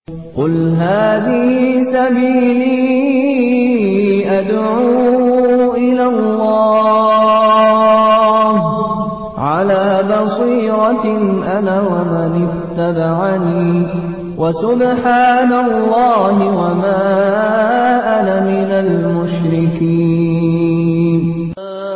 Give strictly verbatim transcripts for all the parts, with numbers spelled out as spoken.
قل هذه سبيلي أدعو إلى الله على بصيرة أنا ومن اتبعني وسبحان الله وما أنا من المشركين.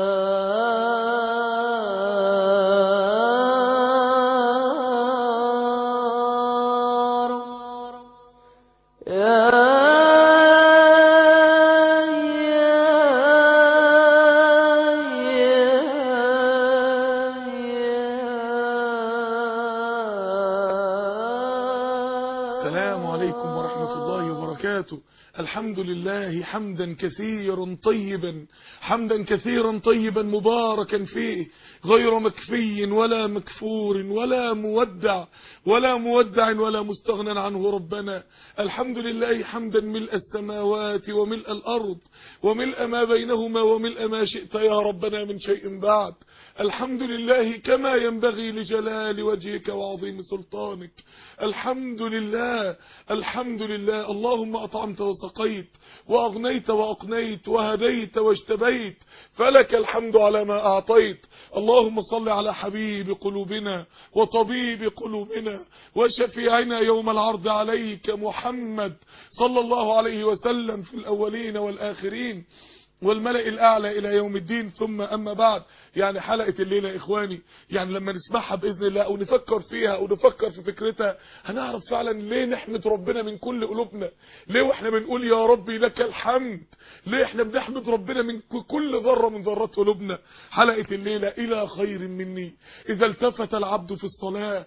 الحمد لله حمدا كثيرا طيبا حمدا كثيرا طيبا مباركا فيه غير مكفي ولا مكفور ولا مودع ولا مودع ولا مستغنى عنه ربنا. الحمد لله حمدا ملء السماوات وملء الأرض وملء ما بينهما وملء ما شئت يا ربنا من شيء بعد. الحمد لله كما ينبغي لجلال وجهك وعظيم سلطانك. الحمد لله الحمد لله. اللهم أطعمت وسقيت وأغنيت وأقنيت وهديت واجتبيت، فلك الحمد على ما أعطيت. اللهم صل على حبيب قلوبنا وطبيب قلوبنا وشفيعنا يوم العرض عليك محمد صلى الله عليه وسلم في الأولين والآخرين والملأ الأعلى إلى يوم الدين. ثم أما بعد، يعني حلقة الليلة يا إخواني، يعني لما نسمعها بإذن الله أو نفكر فيها أو نفكر في فكرتها هنعرف فعلا ليه نحمد ربنا من كل قلوبنا، ليه وإحنا بنقول يا ربي لك الحمد، ليه إحنا بنحمد ربنا من كل ذرة من ذرات قلوبنا. حلقة الليلة إلى خير مني إذا التفت العبد في الصلاة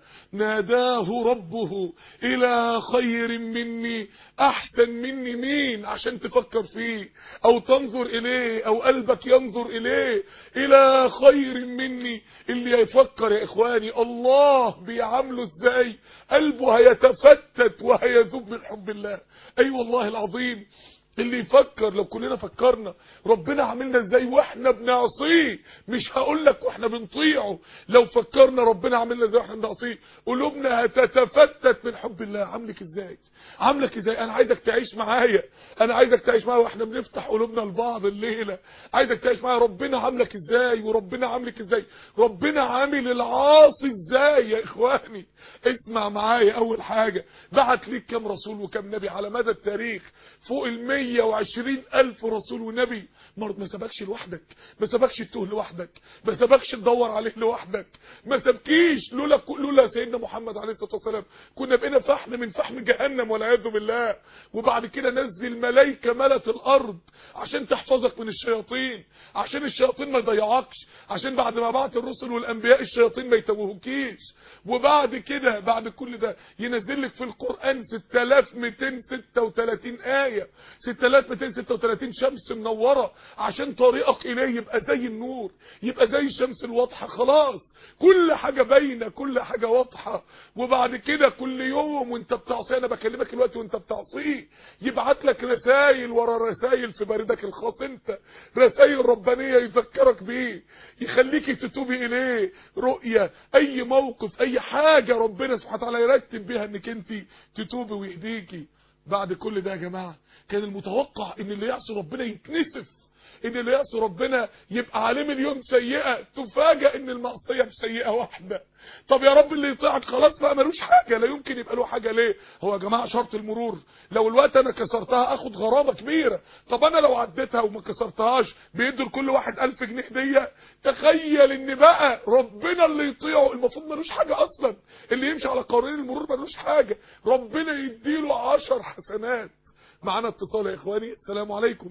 ناداه ربه إلى خير مني. أحسن مني مين عشان تفكر فيه أو تنظر إليه او قلبك ينظر اليه؟ الى خير مني. اللي يفكر يا اخواني الله بيعامله ازاي قلبه هيتفتت وهيذوب من حب الله. اي أيوة والله العظيم. اللي يفكر لو كلنا فكرنا ربنا عاملنا ازاي واحنا بنعصيه، مش هقول لك واحنا بنطيعه، لو فكرنا ربنا عاملنا ازاي واحنا بنعصيه قلوبنا هتتفتت من حب الله. عاملك ازاي عاملك ازاي انا عايزك تعيش معايا، انا عايزك تعيش معايا واحنا بنفتح قلوبنا لبعض الليله. عايزك تعيش معايا ربنا عاملك ازاي وربنا عاملك ازاي، ربنا عامل العاصي ازاي يا اخواني. اسمع معايا. اول حاجه بعت ليك كم رسول وكم نبي على مدى التاريخ؟ فوق المية مية وعشرين ألف رسول ونبي. ما سبكش لوحدك، ما سبكش تتوه لوحدك، ما سبكش تدور عليه لوحدك، ما سبكيش. لولا لولا سيدنا محمد عليه الصلاه والسلام كنا بقينا فحم من فحم جهنم والعياذ بالله. وبعد كده نزل ملائكه ملت الارض عشان تحفظك من الشياطين، عشان الشياطين ما يضيعكش، عشان بعد ما بعت الرسل والانبياء الشياطين ما يتوهوكيش. وبعد كده بعد كل ده ينزل لك في القران ستة آلاف ومئتين وستة وثلاثين ايه، ستة آلاف ومئتين وستة وثلاثين شمس منوره عشان طريقك اليه يبقى زي النور، يبقى زي الشمس الواضحه. خلاص كل حاجه باينه، كل حاجه واضحه. وبعد كده كل يوم وانت بتعصي، انا بكلمك دلوقتي وانت بتعصيه، يبعت لك رسائل ورا رسائل في بردك الخاص انت، رسائل ربانيه يذكرك بيه، يخليك تتوبي اليه. رؤيه، اي موقف، اي حاجه ربنا سبحانه وتعالى يرتب بيها انك انت تتوبي ويهديكي. بعد كل ده يا جماعه كان المتوقع ان اللي يعصي ربنا يتنسف، ان اللي يعصي ربنا يبقى عليه مليون سيئه. تفاجئ ان المعصيه بسيئه واحده. طب يا رب اللي يطيعك خلاص بقى ملوش حاجه، لا يمكن يبقى له حاجه. ليه؟ هو يا جماعه شرط المرور لو الوقت انا كسرتها اخد غرامه كبيره، طب انا لو عديتها وما كسرتهاش بيدوا لكل واحد ألف جنيه هديه. تخيل ان بقى ربنا اللي يطيعه المفروض ملوش حاجه اصلا، اللي يمشي على قوانين المرور ملوش حاجه، ربنا يديله عشر حسنات. معانا اتصال يا اخواني. السلام عليكم.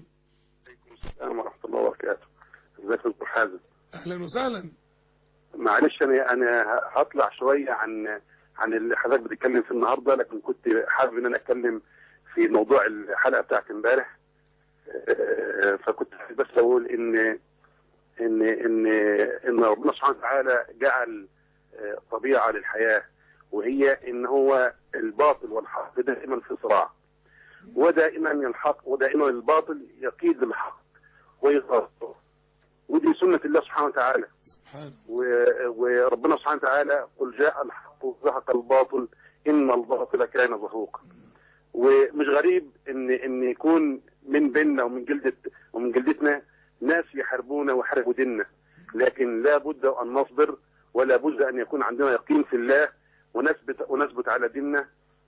السلام ورحمة الله وبركاته. ازيك يا دكتور حازم؟ اهلا وسهلا. معلش انا انا هطلع شويه عن عن اللي حضرتك بتتكلم فيه النهارده، لكن كنت حابب ان انا اتكلم في موضوع الحلقه بتاعت امبارح. فكنت بس اقول ان ان ان ان ربنا سبحانه وتعالى جعل طبيعه للحياه، وهي ان هو الباطل والحق دائما في صراع، ودائما الحق ودائما الباطل يقيد الحق ويغطه، ودي سنة الله سبحانه وتعالى. وربنا سبحانه وتعالى قل جاء الحق وزهق الباطل إن الباطل كان زهوقا. ومش غريب ان ان يكون من بيننا ومن جلدة ومن جلدتنا ناس يحاربونا ويحاربوا ديننا، لكن لا بد ان نصبر، ولا بد ان يكون عندنا يقين في الله ونثبت ونثبت على ديننا.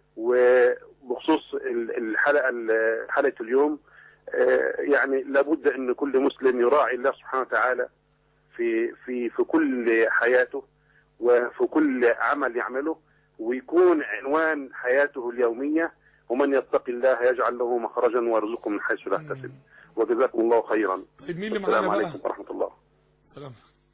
وبخصوص الحلقه حلقه اليوم، يعني لابد ان كل مسلم يراعي الله سبحانه وتعالى في في في كل حياته وفي كل عمل يعمله، ويكون عنوان حياته اليوميه ومن يتق الله يجعل له مخرجا ويرزقه من حيث لا يحتسب. وجزاكم الله خيرا. طيب مين اللي معانا السلام بقى؟ عليكم ورحمه الله. سلام.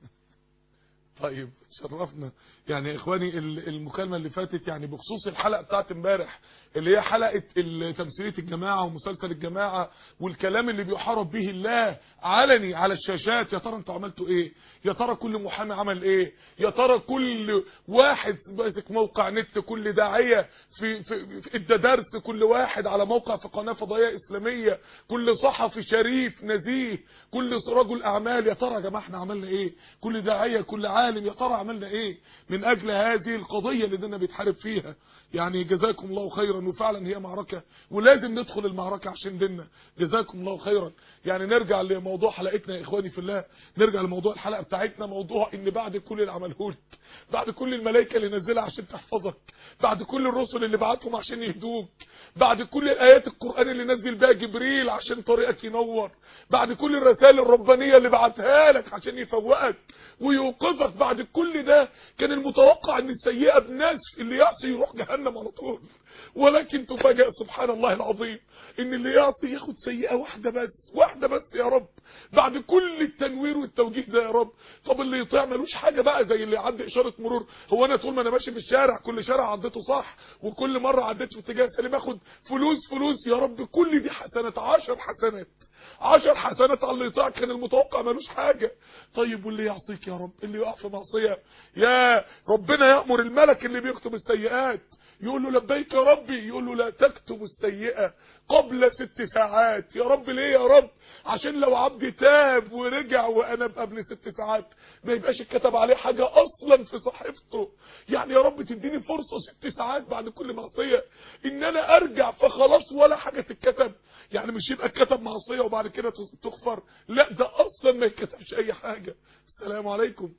طيب شرفنا. يعني يا اخواني المكالمه اللي فاتت يعني بخصوص الحلقه بتاعت امبارح اللي هي حلقه تمثيليه الجماعه ومسلسل الجماعه والكلام اللي بيحارب به الله علني على الشاشات، يا ترى انتوا عملتوا ايه؟ يا ترى كل محامي عمل ايه؟ يا ترى كل واحد ماسك موقع نت، كل داعيه في في, في ادى درس، كل واحد على موقع في قناه فضائيه اسلاميه، كل صحفي شريف نزيه، كل رجل اعمال، يا ترى يا جماعه احنا عملنا ايه؟ كل داعيه، كل عالم، يا ترى عملنا ايه من اجل هذه القضيه اللي ديننا بيتحارب فيها؟ يعني جزاكم الله خيرا، وفعلا هي معركه ولازم ندخل المعركه عشان ديننا. جزاكم الله خيرا. يعني نرجع لموضوع حلقتنا يا اخواني في الله، نرجع لموضوع الحلقه بتاعتنا، موضوع ان بعد كل اللي عملهولك، بعد كل الملائكه اللي نزلها عشان تحفظك، بعد كل الرسل اللي بعتهم عشان يهدوك، بعد كل الايات القران اللي نزل بها جبريل عشان طريقك ينور، بعد كل الرسائل الربانيه اللي بعتها لك عشان يفوقك ويوقظك، بعد كل ده كان المتوقع ان السيئه بناس اللي يعصي يروح جهنم على طول، ولكن تفاجأ سبحان الله العظيم ان اللي يعصي ياخد سيئه واحده بس، واحده بس يا رب، بعد كل التنوير والتوجيه ده يا رب. طب اللي يطيع ملوش حاجه بقى زي اللي يعدي اشاره مرور. هو انا طول ما انا ماشي في الشارع كل شارع عديته صح وكل مره عديت في اتجاه سليم اخد فلوس فلوس؟ يا رب كل دي حسنات، عشر حسنات، عشر حسنات على اللي يطيعك، كان المتوقع ملوش حاجه. طيب واللي يعصيك يا رب، اللي يقع في معصيه، يا ربنا يأمر الملك اللي بيكتب السيئات يقول له لبيك يا ربي، يقول له لا تكتب السيئة قبل ست ساعات. يا رب ليه يا رب؟ عشان لو عبدي تاب ورجع وانا قبل ست ساعات ما يبقاش اتكتب عليه حاجة اصلا في صحيفته. يعني يا رب تديني فرصة ست ساعات بعد كل معصية ان انا ارجع فخلاص ولا حاجة تتكتب. يعني مش يبقى اتكتب معصية وبعد كده تغفر، لا ده اصلا ما يتكتبش اي حاجة. السلام عليكم.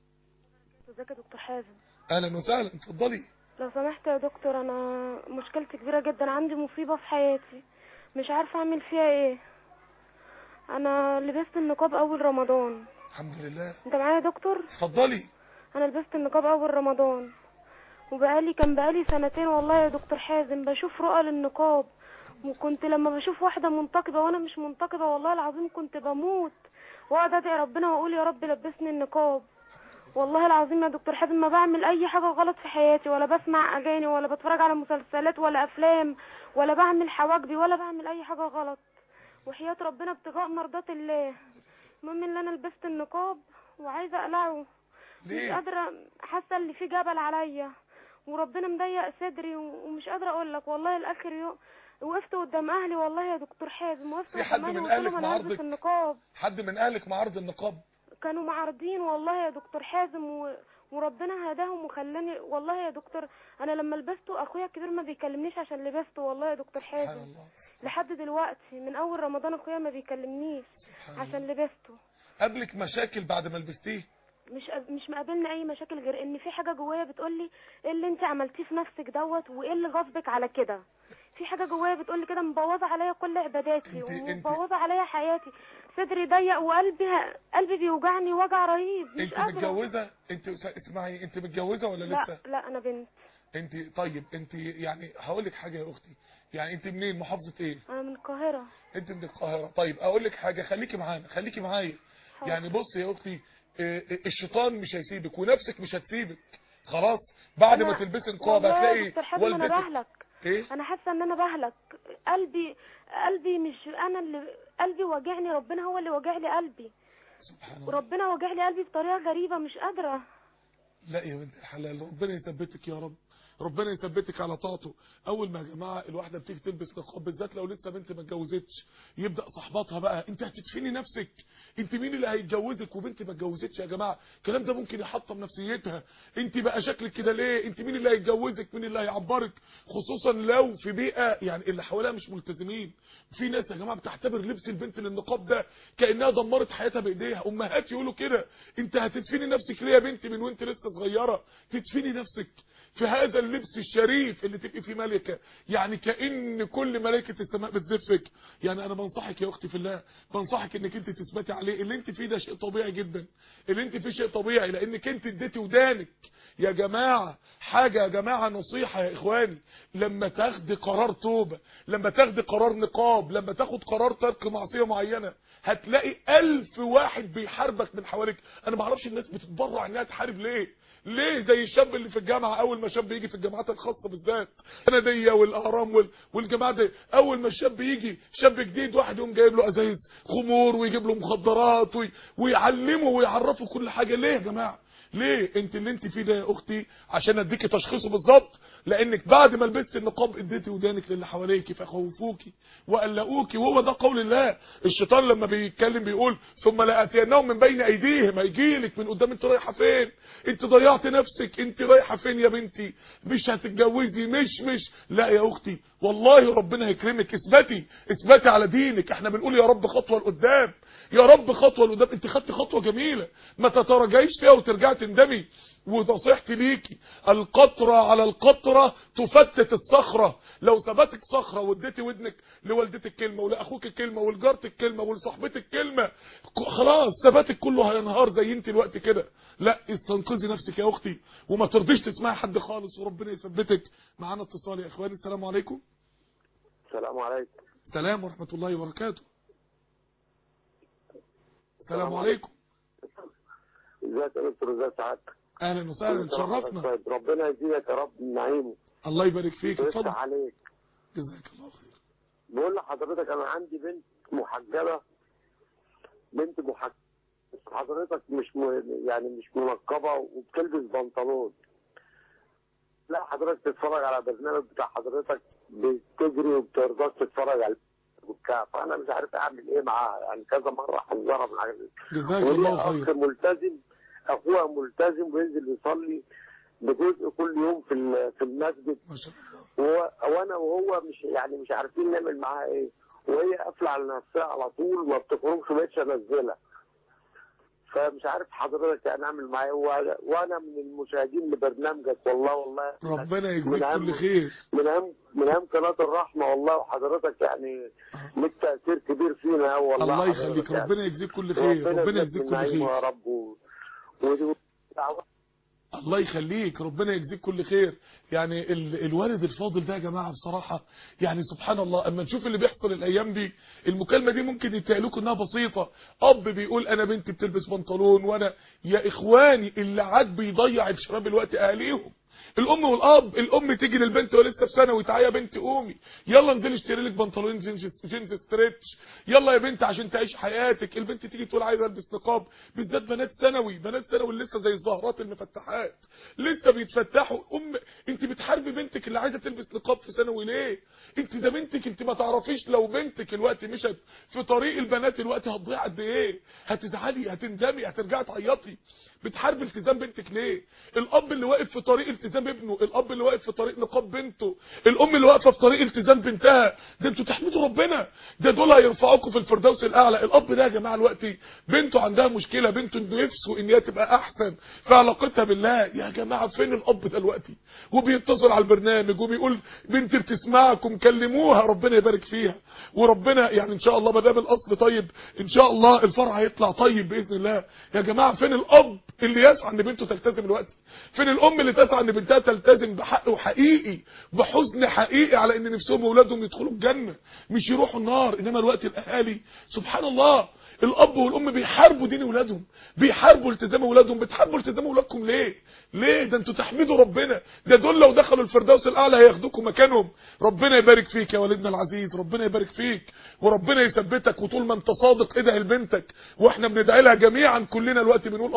ازيك يا دكتور حازم؟ اهلا وسهلا، اتفضلي. لو سمحت يا دكتور، انا مشكلتي كبيره جدا، عندي مصيبه في حياتي مش عارفه اعمل فيها ايه. انا لبست النقاب اول رمضان. الحمد لله. انت معايا يا دكتور؟ اتفضلي. انا لبست النقاب اول رمضان وبقالي كان بقالي سنتين والله يا دكتور حازم بشوف رؤى للنقاب، وكنت لما بشوف واحده منتقبه وانا مش منتقبه والله العظيم كنت بموت واقعد ادعي ربنا واقول يا رب لبسني النقاب. والله العظيم يا دكتور حازم ما بعمل اي حاجه غلط في حياتي، ولا بسمع اغاني ولا بتفرج على مسلسلات ولا افلام ولا بعمل حواجبي ولا بعمل اي حاجه غلط، وحياه ربنا ابتغاء مرضات الله. المهم ان انا لبست النقاب وعايزه اقلعه، مش قادره، حاسه ان في جبل عليا وربنا مضيق صدري ومش قادره اقول لك. والله الاخر يوم وقفت قدام اهلي والله يا دكتور حازم، وقفت قدام اهلي وقلت لهم انا هلبس النقاب. حد من اهلك معارض النقاب؟ كانوا معارضين والله يا دكتور حازم و... وربنا هداهم وخلاني والله يا دكتور. انا لما لبسته اخويا الكبير ما بيكلمنيش عشان لبسته والله يا دكتور حازم لحد دلوقتي من اول رمضان اخويا ما بيكلمنيش عشان لبسته. قابلك مشاكل بعد ما لبستيه؟ مش مش مقابلنا اي مشاكل غير ان في حاجه جوايا بتقول لي ايه اللي انت عملتيه في نفسك دوت وايه اللي غصبك على كده. في حاجه جوايا بتقول لي كده مبوظه عليا كل عباداتي ومبوظه عليا حياتي، صدري ضيق وقلبي قلبي بيوجعني وجع رهيب. مش انت متجوزه؟ انت اسمعي، انت متجوزه ولا لسه؟ لا لا انا بنت. انت طيب انت يعني هقول لك حاجه يا اختي، يعني انت منين؟ محافظه ايه؟ انا من القاهره. انت من القاهره. طيب اقول لك حاجه، خليكي معانا، خليكي معايا. يعني بصي يا اختي، الشيطان مش هيسيبك ونفسك مش هتسيبك خلاص. بعد ما تلبسي نقاب هتلاقي والدتك. ايه؟ انا حاسه ان انا بهلك، قلبي قلبي مش انا اللي قلبي واجعني، ربنا هو اللي واجع لي قلبي. سبحان الله. وربنا واجع لي قلبي بطريقه غريبه مش قادره. لا يا بنت الحلال، ربنا يثبتك يا رب، ربنا يثبتك على طاعته. اول ما يا جماعه الواحده بتيجي تلبس نقاب بالذات لو لسه بنت ما اتجوزتش، يبدا صحباتها بقى انت هتدفني نفسك، انت مين اللي هيتجوزك وبنت ما اتجوزتش؟ يا جماعه الكلام ده ممكن يحطم نفسيتها. انت بقى شكلك كده ليه؟ انت مين اللي هيتجوزك؟ مين اللي هيعبرك؟ خصوصا لو في بيئه يعني اللي حواليها مش ملتزمين. في ناس يا جماعه بتعتبر لبس البنت للنقاب ده كانها دمرت حياتها بايديها. امهات يقولوا كده، انت هتدفني نفسك ليه يا بنتي من وانت لسه صغيره؟ تدفني نفسك في هذا اللبس الشريف اللي تبقي فيه ملكه، يعني كأن كل ملائكه السماء بتزفك. يعني انا بنصحك يا اختي في الله، بنصحك انك انت تثبتي عليه. اللي انت فيه ده شيء طبيعي جدا، اللي انت فيه شيء طبيعي، لانك انت اديتي ودانك يا جماعه. حاجه يا جماعه نصيحه يا اخواني، لما تاخدي قرار توبه، لما تاخدي قرار نقاب، لما تاخد قرار ترك معصيه معينه، هتلاقي ألف واحد بيحاربك من حواليك. انا ما اعرفش الناس بتتبرع انها تحارب ليه؟ ليه؟ زي الشاب اللي في الجامعه، اول ما شاب يجي في الجامعات الخاصه بالذات، انا دي والاهرام وال... والجماعه دي، اول ما الشاب يجي شاب جديد واحد يقوم جايب له ازايز خمور ويجيب له مخدرات وي... ويعلمه ويعرفه كل حاجه. ليه يا جماعه؟ ليه؟ انت اللي انت فيه ده يا اختي عشان اديكي تشخيصه بالظبط، لانك بعد ما لبست النقاب اديتي ودانك للي حواليكي فخوفوكي وقلقوكي. وهو ده قول الله. الشيطان لما بيتكلم بيقول ثم لاتينهم من بين ايديهم، هيجيلك من قدام. انت رايحه فين؟ انت ضيعت نفسك. انت رايحه فين يا بنتي؟ مش هتتجوزي، مش مش لا يا اختي والله ربنا هيكرمك. اثبتي اثبتي على دينك. احنا بنقول يا رب خطوه لقدام، يا رب خطوه لقدام. انت خدتي خطوه جميله ما تتراجعيش فيها وترجعي تندمي. ونصيحتي ليكي، القطره على القطره تفتت الصخره. لو ثبتك صخره واديتي ودنك لوالدتك كلمه ولاخوك كلمه ولجارتك كلمه ولصاحبتك كلمه، خلاص ثباتك كله هينهار زي انت الوقت كده. لا، استنقذي نفسك يا اختي وما ترضيش تسمعي حد خالص، وربنا يثبتك. معانا اتصال يا اخواني. السلام عليكم. السلام عليكم. السلام ورحمه الله وبركاته. السلام عليكم. ازيك يا دكتور؟ ازي سعادتك؟ اهلا وسهلا، تشرفنا. ربنا يزيدك يا رب من نعيمه. الله يبارك فيك. اتفضل. عليك. جزاك الله خير. بقول لحضرتك انا عندي بنت محجبه، بنت محجبه حضرتك مش م... يعني مش منقبه وبتلبس بنطلون. لا حضرتك تتفرج على برنامج بتاع حضرتك بتجري وبترضاش تتفرج على البكاء، فانا مش عارف اعمل ايه معاها. يعني كذا مره حذرها من حاجه. جزاك الله خير. اخ ملتزم، اخوها ملتزم وينزل يصلي بجزء كل يوم في في المسجد، ما شاء الله. وانا وهو مش يعني مش عارفين نعمل معاها ايه، وهي قافله على نفسها على طول وما بتخرجش، ما بقتش انزلها. فمش عارف حضرتك يعني اعمل معايا. وانا من المشاهدين لبرنامجك والله والله ربنا يجزيك كل خير. من اهم من اهم قناه الرحمه والله، وحضرتك يعني لك تاثير كبير فينا والله. الله يخليك. يعني ربنا يجزيك كل خير. ربنا يجزيك كل خير يا رب. و... و... الله يخليك. ربنا يجزيك كل خير. يعني ال... الوالد الفاضل ده يا جماعه بصراحه يعني سبحان الله، اما نشوف اللي بيحصل الايام دي، المكالمه دي ممكن يتقالكوا انها بسيطه. اب بيقول انا بنتي بتلبس بنطلون، وانا يا اخواني اللي عاد بيضيع الشباب الوقت اهاليهم. الام والاب، الام تيجي للبنت ولسه في ثانوي، تعالى يا بنتي قومي يلا انزلي اشتري لك بنطلون جينز ستريتش يلا يا بنت عشان تعيش حياتك. البنت تيجي تقول عايزه البس نقاب، بالذات بنات ثانوي، بنات ثانوي لسه زي الزهرات المفتحات لسه بيتفتحوا. ام انت بتحاربي بنتك اللي عايزه تلبس نقاب في ثانوي ليه؟ انت ده بنتك، انت ما تعرفيش لو بنتك الوقت مشت في طريق البنات الوقت هتضيع قد ايه. هتزعلي، هتندمي، هترجعي تعيطي. بتحارب التزام بنتك ليه؟ الاب اللي واقف في طريق التزام ابنه، الاب اللي واقف في طريق نقاب بنته، الام اللي واقفه في طريق التزام بنتها، ده انتوا تحمدوا ربنا، ده دول هيرفعوكم في الفردوس الاعلى. الاب ده يا جماعه الوقت بنته عندها مشكله، بنته نفسه ان هي تبقى احسن في علاقتها بالله. يا جماعه فين الاب دلوقتي وبيتصل على البرنامج وبيقول بنتي بتسمعكم كلموها، ربنا يبارك فيها. وربنا يعني ان شاء الله ما دام الاصل طيب ان شاء الله الفرع هيطلع طيب باذن الله. يا جماعه فين الاب اللي يسعى ان بنته تلتزم دلوقتي؟ فين الام اللي تسعى ان بنتها تلتزم بحق وحقيقي بحزن حقيقي على ان نفسهم واولادهم يدخلوا الجنه مش يروحوا النار؟ انما الوقت الاهالي سبحان الله الاب والام بيحاربوا دين اولادهم، بيحاربوا التزام اولادهم. بتحاربوا التزام اولادكم ليه؟ ليه؟ ده انتوا تحمدوا ربنا، ده دول لو دخلوا الفردوس الاعلى هياخدوكم مكانهم. ربنا يبارك فيك يا والدنا العزيز، ربنا يبارك فيك وربنا يثبتك. وطول ما انت صادق ادعي لبنتك، واحنا بندعي لها جميعا كلنا الوقت بنقول اللهم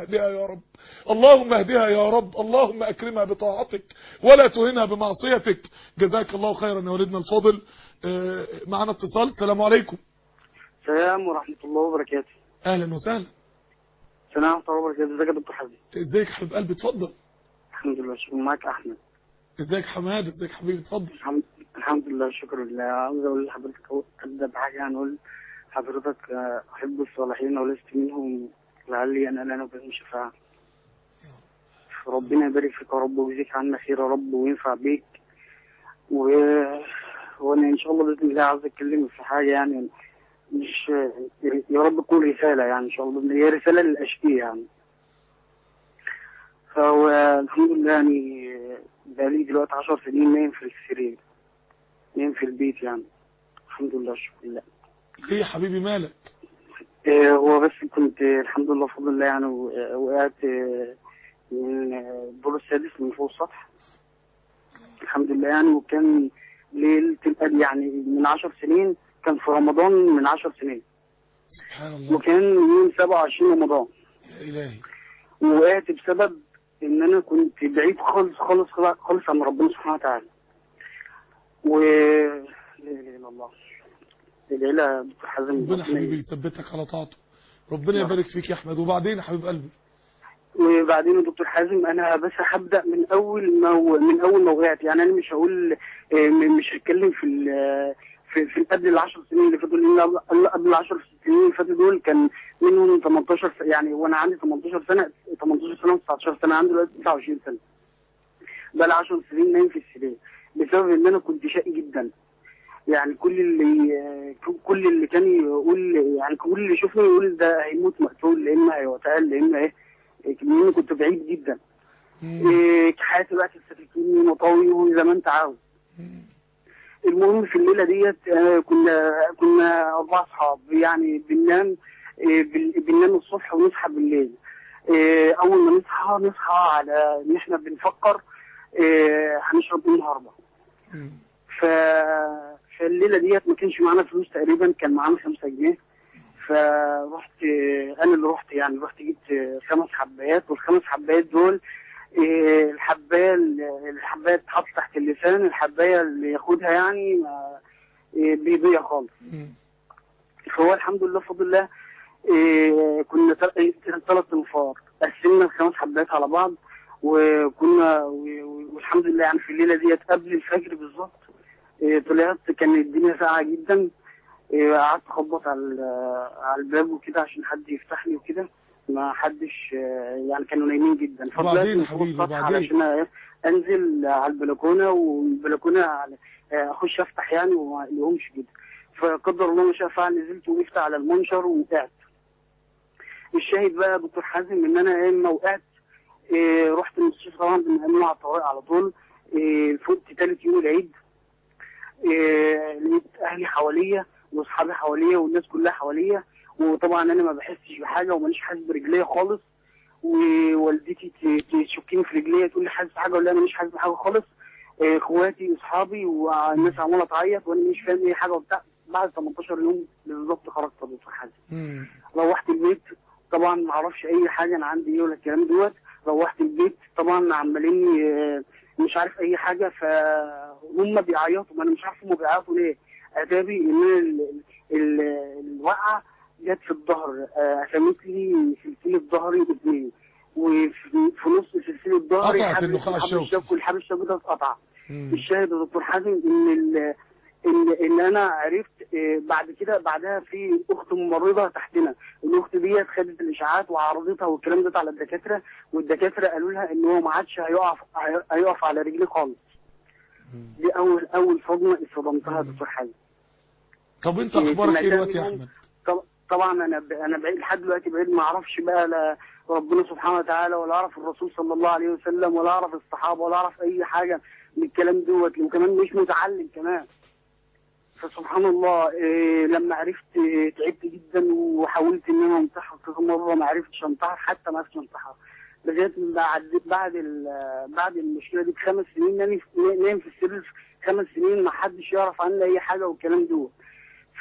اهدها يا رب، اللهم اهدها يا رب، اللهم اكرمها بطاعتك ولا تهنها بمعصيتك. جزاك الله خيرا يا والدنا الفاضل. معنا اتصال. السلام عليكم. السلام ورحمة الله وبركاته. اهلا وسهلا. السلام ورحمة الله وبركاته. ازيك يا دكتور حازم؟ ازيك يا حبيب قلبي؟ اتفضل. الحمد لله، شكرا. معاك احمد. ازيك حماد؟ ازيك حبيبي؟ اتفضل. الحمد, الحمد لله، شكرا لله. عاوز اقول لحضرتك ابدا بحاجه، يعني اقول حضرتك احب الصالحين ولست منهم لعلي انا لا نبغي شفاعه. ربنا يبارك فيك يا رب ويجزيك عنا خير يا رب وينفع بيك. و... وانا ان شاء الله باذن الله عاوز اتكلم في حاجه، يعني مش يا رب تكون رساله، يعني ان شاء الله هي رساله للاشقياء. يعني فهو الحمد لله، يعني بقالي دلوقتي عشر سنين نايم في السرير، نايم في البيت، يعني الحمد لله شكرا لله. ليه يا حبيبي مالك؟ إيه هو بس كنت الحمد لله بفضل الله، يعني وقعت من الدور السادس من فوق السطح الحمد لله، يعني وكان ليلة القدر، يعني من عشر سنين، كان في رمضان من عشر سنين. سبحان الله. وكان يوم سبعة وعشرين رمضان. يا إلهي. ووقعت بسبب ان انا كنت بعيد خالص خالص خالص عن ربنا سبحانه وتعالى. و لا اله الا الله. العيله دكتور حازم، ربنا حبيبي يثبتك على طاعته. ربنا يبارك فيك يا احمد. وبعدين يا حبيب قلبي؟ وبعدين يا دكتور حازم، انا بس هبدا من اول ما من اول ما وقعت، يعني انا مش هقول مش هتكلم في في في قبل العشر سنين اللي فاتوا، لان قبل العشر سنين اللي فاتوا دول كان منهم تمنتاشر، يعني وانا عندي تمنتاشر سنه تمنتاشر سنه وتسعتاشر سنه، عندي دلوقتي تسعة وعشرين سنه. بقى لي عشر سنين نايم في السرير بسبب ان انا كنت شقي جدا. يعني كل اللي كل اللي كان يقول، يعني كل اللي يشوفني يقول ده هيموت مقتول، لا اما هيغتال، لا اما ايه، كمان كنت بعيد جدا. إيه حياتي بقى تستفيدني مطاوي زي ما انت عاوز. المهم في الليله ديت آه كنا كنا اربع اصحاب، يعني بننام آه بننام الصبح ونصحى بالليل. آه اول ما نصحى نصحى على ان احنا بنفكر آه هنشرب ايه النهارده. ف فالليله ديت ما كانش معانا فلوس تقريبا، كان معانا خمسة جنيه. فرحت انا اللي رحت يعني رحت جبت خمس حبايات، والخمس حبايات دول الحبايه الحبايه تتحط تحت اللسان، الحبايه اللي ياخدها يعني بيضيع خالص. فهو الحمد لله بفضل الله كنا ثلاث انفار، قسمنا الخمس حبايات على بعض، وكنا والحمد لله يعني في الليله ديت قبل الفجر بالظبط طلعت، كان الدنيا ساقعه جدا. قعدت اخبط على على الباب وكده عشان حد يفتح لي وكده، ما حدش، يعني كانوا نايمين جدا. فبعدين حبيبي علشان انزل على البلكونه، والبلكونه اخش افتح يعني وما لهمش كده. فقدر الله ما شاء فعل نزلت وقفت على المنشر ووقعت. الشاهد بقى يا دكتور حازم ان انا اما وقعت رحت المستشفى طبعا بنقلنا على الطوارئ على طول. فقت ثالث يوم العيد، لقيت اهلي حواليا واصحابي حواليا والناس كلها حواليا، وطبعا انا ما بحسش بحاجه ومانيش حاسس برجليا خالص. ووالدتي تشكيني في رجليا تقول لي حاسس بحاجه ولا انا مش حاسس بحاجه خالص. اخواتي واصحابي والناس عماله تعيط وانا مش فاهم اي حاجه وبتاع. بعد تمنتاشر يوم بالظبط خرجت يا دكتور حازم. روحت البيت طبعا ما اعرفش اي حاجه انا عندي ايه ولا الكلام دوت. روحت البيت طبعا عمالين مش عارف اي حاجه، فهم بيعيطوا، ما انا مش عارف هم بيعيطوا ليه. اتابي ان الوقعه جت في الظهر، قسمت لي سلسله ظهري اثنين، وفي نص سلسله ظهري قطعت النخاع الشوكي والحبل الشوكي ده اتقطع. الشاهد يا دكتور حازم ان ان ان انا عرفت بعد كده، بعدها في اخت ممرضه تحتنا، الاخت ديت خدت الاشاعات وعرضتها والكلام ده على الدكاتره، والدكاتره قالوا لها ان هو ما عادش هيقف هيقف على رجليه خالص. دي اول اول صدمه اتصدمتها يا دكتور حازم. طب انت اخبارك ايه دلوقتي يا احمد؟ طبعا انا ب... انا بعيد لحد دلوقتي، بعيد ما اعرفش بقى لا ربنا سبحانه وتعالى ولا اعرف الرسول صلى الله عليه وسلم ولا اعرف الصحابه ولا اعرف اي حاجه من الكلام دوت، وكمان مش متعلم كمان. فسبحان الله إيه لما عرفت إيه تعبت جدا وحاولت ان انا انتحر كذا مره، ما عرفتش انتحر، حتى ما عرفتش انتحر لغايه بعد بعد بعد المشكله دي بخمس سنين نايم نايم في السرير خمس سنين ما حدش يعرف عني اي حاجه والكلام دوت.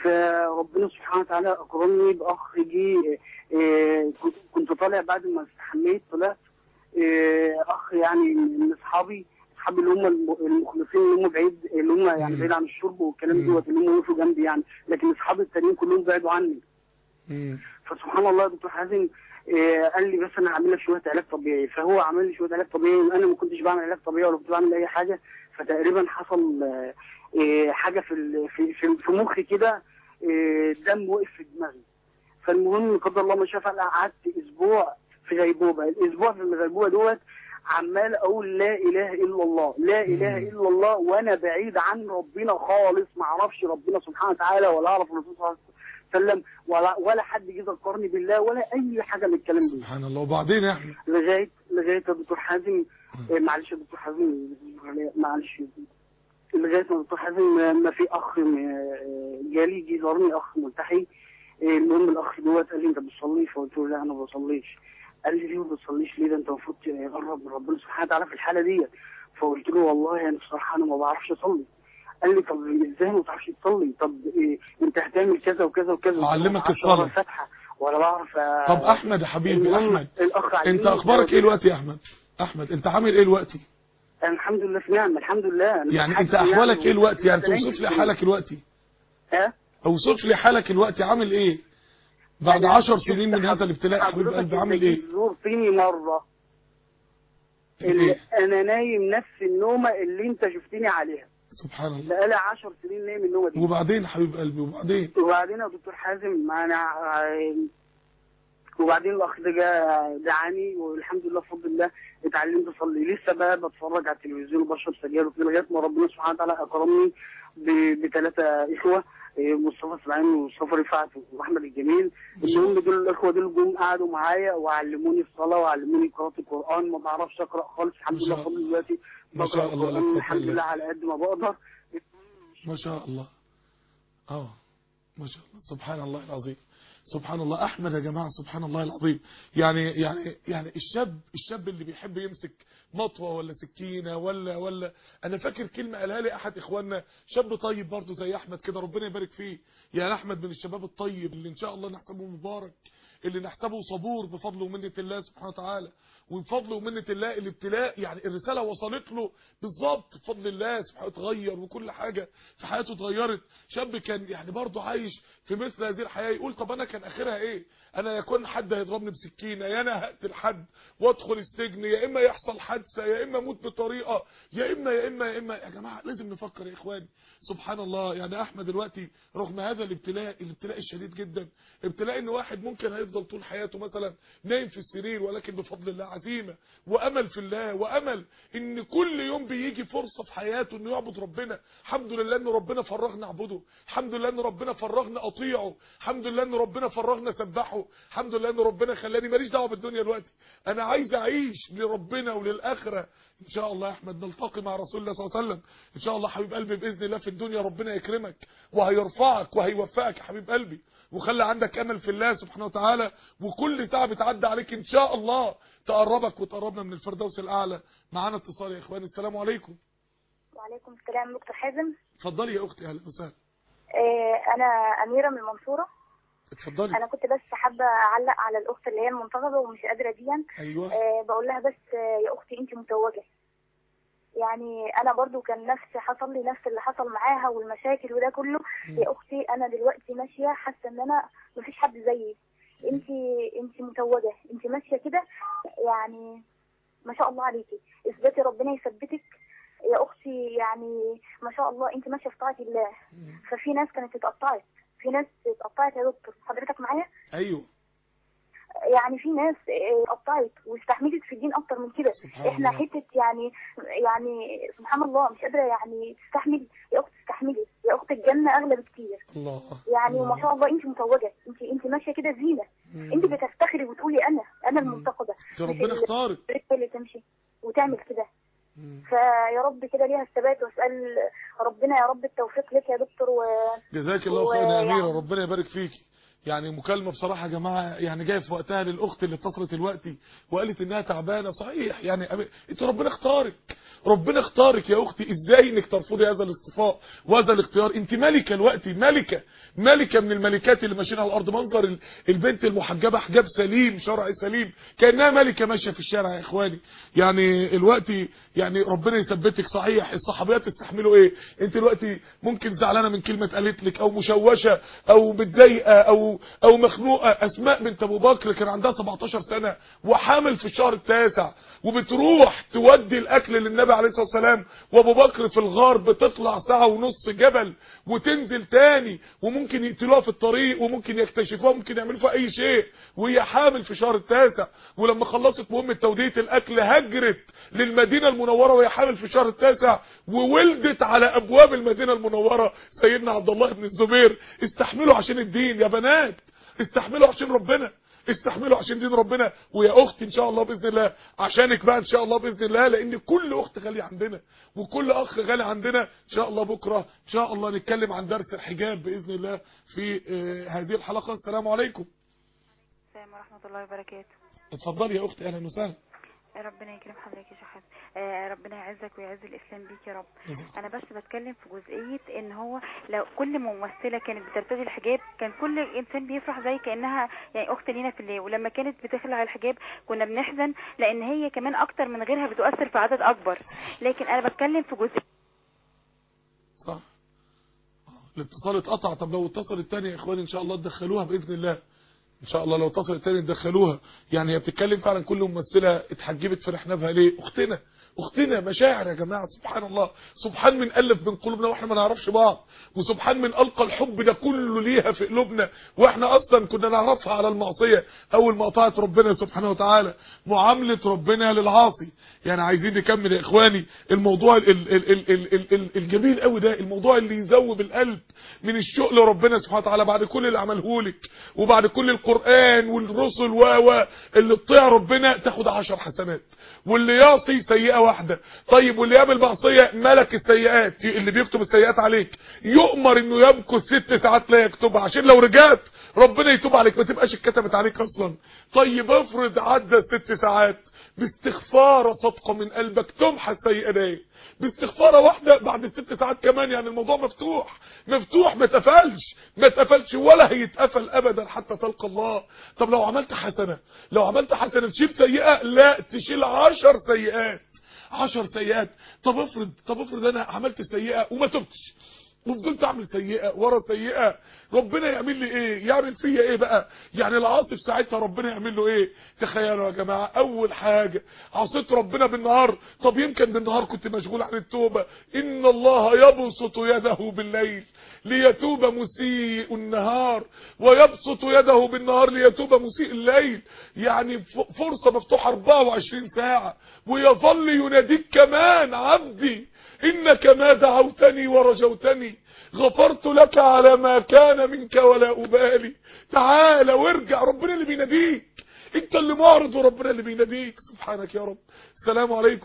فربنا سبحانه وتعالى اكرمني باخ جه. آه، كنت كنت طالع بعد ما استحميت طلعت آه، اخ يعني من اصحابي اصحابي اللي هم المخلصين اللي هم بعيد اللي هم يعني بعيد عن الشرب والكلام دوت اللي هم وقفوا جنبي يعني، لكن اصحابي التانيين كلهم بعدوا عني. فسبحان الله يا دكتور حازم آه، قال لي بس انا هعمل لك شويه علاج طبيعي، فهو عمل لي شويه علاج طبيعي وانا ما كنتش بعمل علاج طبيعي ولا كنت بعمل اي حاجه. فتقريبا حصل آه، آه، حاجه في ال- في في, في مخي كده، آه، دم وقف في دماغي. فالمهم قدر الله ما شاء فعل قعدت اسبوع في غيبوبه. الاسبوع في الغيبوبه دوت عمال اقول لا اله الا الله لا اله الا الله وانا بعيد عن ربنا خالص، ما اعرفش ربنا سبحانه وتعالى ولا اعرف الرسول صلى الله عليه وسلم ولا ولا حد جه ذكرني بالله ولا اي حاجه من الكلام ده. سبحان الله. وبعدين يا احمد لغايه لغايه يا دكتور حازم آه، معلش يا دكتور حازم معلش لغايه ما دكتور حازم ما- ما في اخ آه، جالي جه زارني اخ ملتحي. آه، المهم الاخ دوت قال لي انت بتصلي؟ فقلت له لا انا ما بصليش. قال لي ليه ما بتصليش؟ ليه ده انت المفروض تقرب من ربنا سبحانه وتعالى في الحاله ديت. فقلت له والله انا بصراحه انا ما بعرفش اصلي. قال لي طب ازاي ما بتعرفش تصلي؟ طب إيه انت هتعمل كذا وكذا وكذا. أعلمك ما بعرفش الصلاة. أقرأ الفاتحه ولا بعرف آه، طب احمد يا حبيبي، المهم احمد الاخ علمني انت اخبارك ايه الزواج. الوقت يا احمد؟ احمد انت عامل ايه الوقت؟ أنا الحمد لله في نعمه الحمد لله. أنا يعني بحس انت احوالك يعني ايه الوقت؟ يعني ومتدين توصف لي في حالك الوقت. ها اوصف لي حالك الوقت عامل ايه بعد أنا عشر شفت سنين من حض- هذا الابتلاء يا حبيب حضرتك قلبي؟ أنت عامل جيت ايه؟ زرتني مره اللي ايه؟ انا نايم نفس النومه اللي انت شفتني عليها. سبحان الله. بقالي عشر سنين نايم النومه دي. وبعدين يا حبيب قلبي وبعدين؟ وبعدين يا دكتور حازم انا وبعدين الاخ ده جا دعاني والحمد لله بفضل الله اتعلمت اصلي. لسه بقى بتفرج على التلفزيون وبشرب سجاير وكده لغايه ما ربنا سبحانه وتعالى اكرمني بثلاثه اخوه، مصطفى اسماعيل ومصطفى رفعت واحمد الجميل. المهم دول الاخوه دول جم قعدوا معايا وعلموني الصلاه وعلموني قراءه القران. ما بعرفش اقرا خالص الحمد لله بفضل دلوقتي ما بقرا شاء الله لا القران قوة الحمد إلا لله على قد ما بقدر. ما شاء الله. اه ما شاء الله. سبحان الله العظيم. سبحان الله. احمد يا جماعه سبحان الله العظيم. يعني يعني يعني الشاب الشاب اللي بيحب يمسك مطوه ولا سكينه ولا ولا انا فاكر كلمه قالها لي احد اخواننا، شاب طيب برضه زي احمد كده ربنا يبارك فيه. يعني احمد من الشباب الطيب اللي ان شاء الله نحسبه مبارك، اللي نحسبه صبور بفضل ومنه الله سبحانه وتعالى. وبفضل ومنه الله الابتلاء يعني الرساله وصلت له بالظبط بفضل الله سبحانه اتغير وكل حاجه في حياته اتغيرت. شاب كان يعني برضه عايش في مثل هذه الحياه يقول طب انا كان اخرها ايه؟ انا يكون حد هيضربني بسكينه، يا انا هقتل حد وادخل السجن، يا اما يحصل حادثه، يا اما اموت بطريقه، يا اما يا اما يا اما يا جماعه لازم نفكر يا اخواني. سبحان الله. يعني احمد دلوقتي رغم هذا الابتلاء الابتلاء الشديد جدا، ابتلاء ان واحد ممكن هيفضل طول حياته مثلا نايم في السرير، ولكن بفضل الله عزيمه وامل في الله وامل ان كل يوم بيجي فرصه في حياته انه يعبد ربنا. الحمد لله ان ربنا فرغنا اعبده، الحمد لله ان ربنا فرغنا اطيعه، الحمد لله ان ربنا فرغنا سبحه، الحمد لله ان ربنا خلاني ماليش دعوه بالدنيا دلوقتي، انا عايز اعيش لربنا وللاخره. ان شاء الله يا احمد نلتقي مع رسول الله صلى الله عليه وسلم ان شاء الله حبيب قلبي باذن الله في الدنيا. ربنا يكرمك وهيرفعك وهيوفقك يا حبيب قلبي، وخلي عندك امل في الله سبحانه وتعالى، وكل ساعه بتعدي عليك ان شاء الله تقربك وتقربنا من الفردوس الاعلى. معانا اتصال يا اخواني. السلام عليكم. وعليكم السلام دكتور حازم. اتفضلي يا اختي. اهلا وسهلا. آه انا اميره من المنصوره. اتفضلي. انا كنت بس حابه اعلق على الاخت اللي هي المنتخبه ومش قادره ديا. ايوه. آه بقول لها بس آه يا اختي انت متوجه. يعني انا برضو كان نفس حصل لي نفس اللي حصل معاها والمشاكل وده كله. م. يا اختي انا دلوقتي ماشيه حاسه ان انا مفيش حد زيي. انت انت متوجه، انت ماشيه كده يعني ما شاء الله عليكي. اثبتي ربنا يثبتك يا اختي. يعني ما شاء الله انت ماشيه في طاعه الله. ففي ناس كانت اتقطعت، في ناس اتقطعت يا دكتور حضرتك معايا؟ ايوه. يعني في ناس اتقطعت واستحملت في الدين اكتر من كده. احنا الله. حته يعني يعني سبحان الله مش قادره يعني تستحملي. يا اخت استحملي يا اخت، الجنه اغلى بكتير. الله. يعني الله. وما شاء الله انت متوجه، انت انت ماشيه كده زينه. مم. انت بتفتخري وتقولي انا انا المنتقده. ربنا اختارك اللي تمشي وتعمل كده. فيا رب كده ليها الثبات، واسال ربنا يا رب التوفيق لك يا دكتور. و... جزاك الله خيرا يا اميره. ربنا يبارك فيكي. يعني مكالمة بصراحة يا جماعة يعني جاية في وقتها للأخت اللي اتصلت دلوقتي وقالت إنها تعبانة. صحيح يعني أنت ربنا اختارك، ربنا اختارك يا أختي. إزاي إنك ترفضي هذا الاصطفاء وهذا الاختيار؟ أنت ملكة الوقت، ملكة ملكة من الملكات اللي ماشيين على الأرض. منظر البنت المحجبة حجاب سليم شرعي سليم كأنها ملكة ماشية في الشارع يا إخواني. يعني الوقت يعني ربنا يثبتك. صحيح الصحابيات تستحملوا إيه؟ أنت دلوقتي ممكن زعلانة من كلمة قالت لك، أو مشوشة، أو متضايقة، أو او مخنوقه. اسماء بنت ابو بكر كان عندها سبعتاشر سنه وحامل في الشهر التاسع، وبتروح تودي الاكل للنبي عليه الصلاه والسلام، وابو بكر في الغار بتطلع ساعه ونص جبل وتنزل تاني، وممكن يقتلوها في الطريق، وممكن يكتشفوها، ممكن يعملوا فيها اي شيء، وهي حامل في الشهر التاسع. ولما خلصت مهمه توديه الاكل هجرت للمدينه المنوره وهي حامل في الشهر التاسع، وولدت على ابواب المدينه المنوره سيدنا عبد الله بن الزبير. استحملوا عشان الدين يا بنات، استحملوا عشان ربنا، استحملوا عشان دين ربنا. ويا اختي ان شاء الله باذن الله عشانك بقى ان شاء الله باذن الله، لان كل اخت غاليه عندنا وكل اخ غالي عندنا. ان شاء الله بكره ان شاء الله نتكلم عن درس الحجاب باذن الله في آه هذه الحلقه. السلام عليكم. السلام ورحمه الله وبركاته. اتفضلي يا اختي، اهلا وسهلا. ربنا يكرم حضرتك يا شيخ حسن. آه ربنا يعزك ويعز الاسلام بيك يا رب. انا بس بتكلم في جزئيه ان هو لو كل ممثله كانت بترتدي الحجاب كان كل انسان بيفرح زي كانها يعني اخت لينا في الله، ولما كانت بتخلع الحجاب كنا بنحزن لان هي كمان اكتر من غيرها بتؤثر في عدد اكبر. لكن انا بتكلم في جزئيه صح. الاتصال اتقطع. طب لو اتصل الثاني يا اخواني ان شاء الله تدخلوها باذن الله، ان شاء الله لو اتصلت تاني تدخلوها. يعني هي بتتكلم فعلا كل ممثله اتحجبت فرحنا بها ليه؟ اختنا اختنا مشاعر يا جماعه. سبحان الله، سبحان من الف بين قلوبنا واحنا ما نعرفش بعض، وسبحان من القى الحب ده كله ليها في قلوبنا واحنا اصلا كنا نعرفها على المعصيه اول ما قطعت ربنا سبحانه وتعالى. معامله ربنا للعاصي. يعني عايزين نكمل يا اخواني الموضوع ال ال ال ال ال ال الجميل قوي ده، الموضوع اللي يذوب القلب من الشوق لربنا سبحانه وتعالى بعد كل اللي عمله لك وبعد كل القران والرسل و اللي تطيع ربنا تاخد عشر حسنات، واللي يعصي سيئه واحده. طيب واللي يعمل معصيه ملك السيئات اللي بيكتب السيئات عليك يؤمر انه يمكث ست ساعات لا يكتبها عشان لو رجعت ربنا يتوب عليك ما تبقاش اتكتبت عليك اصلا. طيب افرض عدى ست ساعات باستغفاره صادقه من قلبك تمحى السيئه دي باستغفاره واحده بعد الست ساعات كمان. يعني الموضوع مفتوح مفتوح ما اتقفلش ما اتقفلش ولا هيتقفل ابدا حتى تلقى الله. طب لو عملت حسنه لو عملت حسنه تشيل سيئه؟ لا، تشيل عشر سيئات عشر سيئات. طب افرض طب افرض انا عملت سيئه وما تبتش وفضلت اعمل سيئه ورا سيئه، ربنا يعمل لي ايه؟ يعمل فيا ايه بقى؟ يعني العاصي في ساعتها ربنا يعمل له ايه؟ تخيلوا يا جماعه، اول حاجه عصيت ربنا بالنهار. طب يمكن بالنهار كنت مشغول عن التوبه. ان الله يبسط يده بالليل ليتوب مسيء النهار ويبسط يده بالنهار ليتوب مسيء الليل. يعني فرصه مفتوحه أربعة وعشرين ساعه، ويظل يناديك كمان عبدي انك ما دعوتني ورجوتني غفرت لك على ما كان منك ولا أبالي. تعال وارجع، ربنا اللي بيناديك، انت اللي معرض وربنا اللي بيناديك. سبحانك يا رب. السلام عليكم.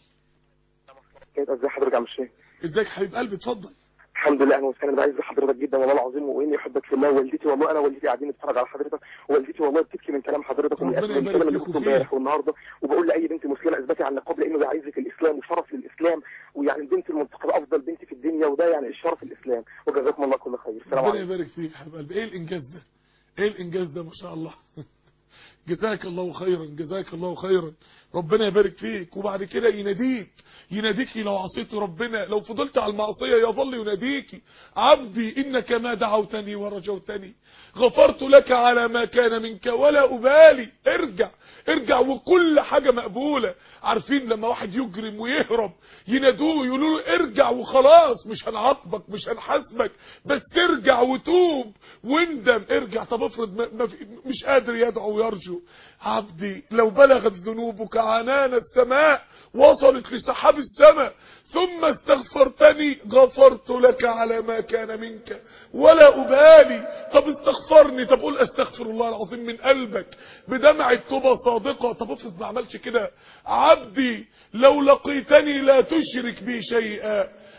ازي حضرتك يا عم الشيخ؟ ازيك حبيب قلبي؟ اتفضل. الحمد لله. اهلا وسهلا. انا عايز حضرتك جدا والله العظيم، واني احبك في الله. والدتي والله انا والدتي قاعدين نتفرج على حضرتك، ووالدتي والله بتبكي من كلام حضرتك ومن الكلام اللي كنت امبارح والنهارده. وبقول لاي بنت مسلمه اثبتي على النقاب لانه ده عايزك الاسلام وشرف للاسلام، ويعني البنت المنتقبه افضل بنت في الدنيا، وده يعني الشرف الاسلام. وجزاكم الله كل خير. السلام عليكم. ربنا يبارك فيك حبيب قلبي. ايه الانجاز ده؟ ايه الانجاز ده؟ ما شاء الله. جزاك الله خيرا جزاك الله خيرا. ربنا يبارك فيك. وبعد كده يناديك يناديك لو عصيت ربنا، لو فضلت على المعصيه يظل يناديك عبدي انك ما دعوتني ورجوتني غفرت لك على ما كان منك ولا ابالي. ارجع ارجع وكل حاجه مقبوله. عارفين لما واحد يجرم ويهرب ينادوه يقولوا له ارجع وخلاص، مش هنعاقبك مش هنحاسبك بس ارجع وتوب واندم. ارجع. طب افرض ما مش قادر يدعو ويرجو. عبدي لو بلغت ذنوبك عنان السماء وصلت لسحاب السماء ثم استغفرتني غفرت لك على ما كان منك ولا أبالي. طب استغفرني. طب قول استغفر الله العظيم من قلبك بدمع التوبة صادقة. طب افرض ما عملش كده. عبدي لو لقيتني لا تشرك بي شيئا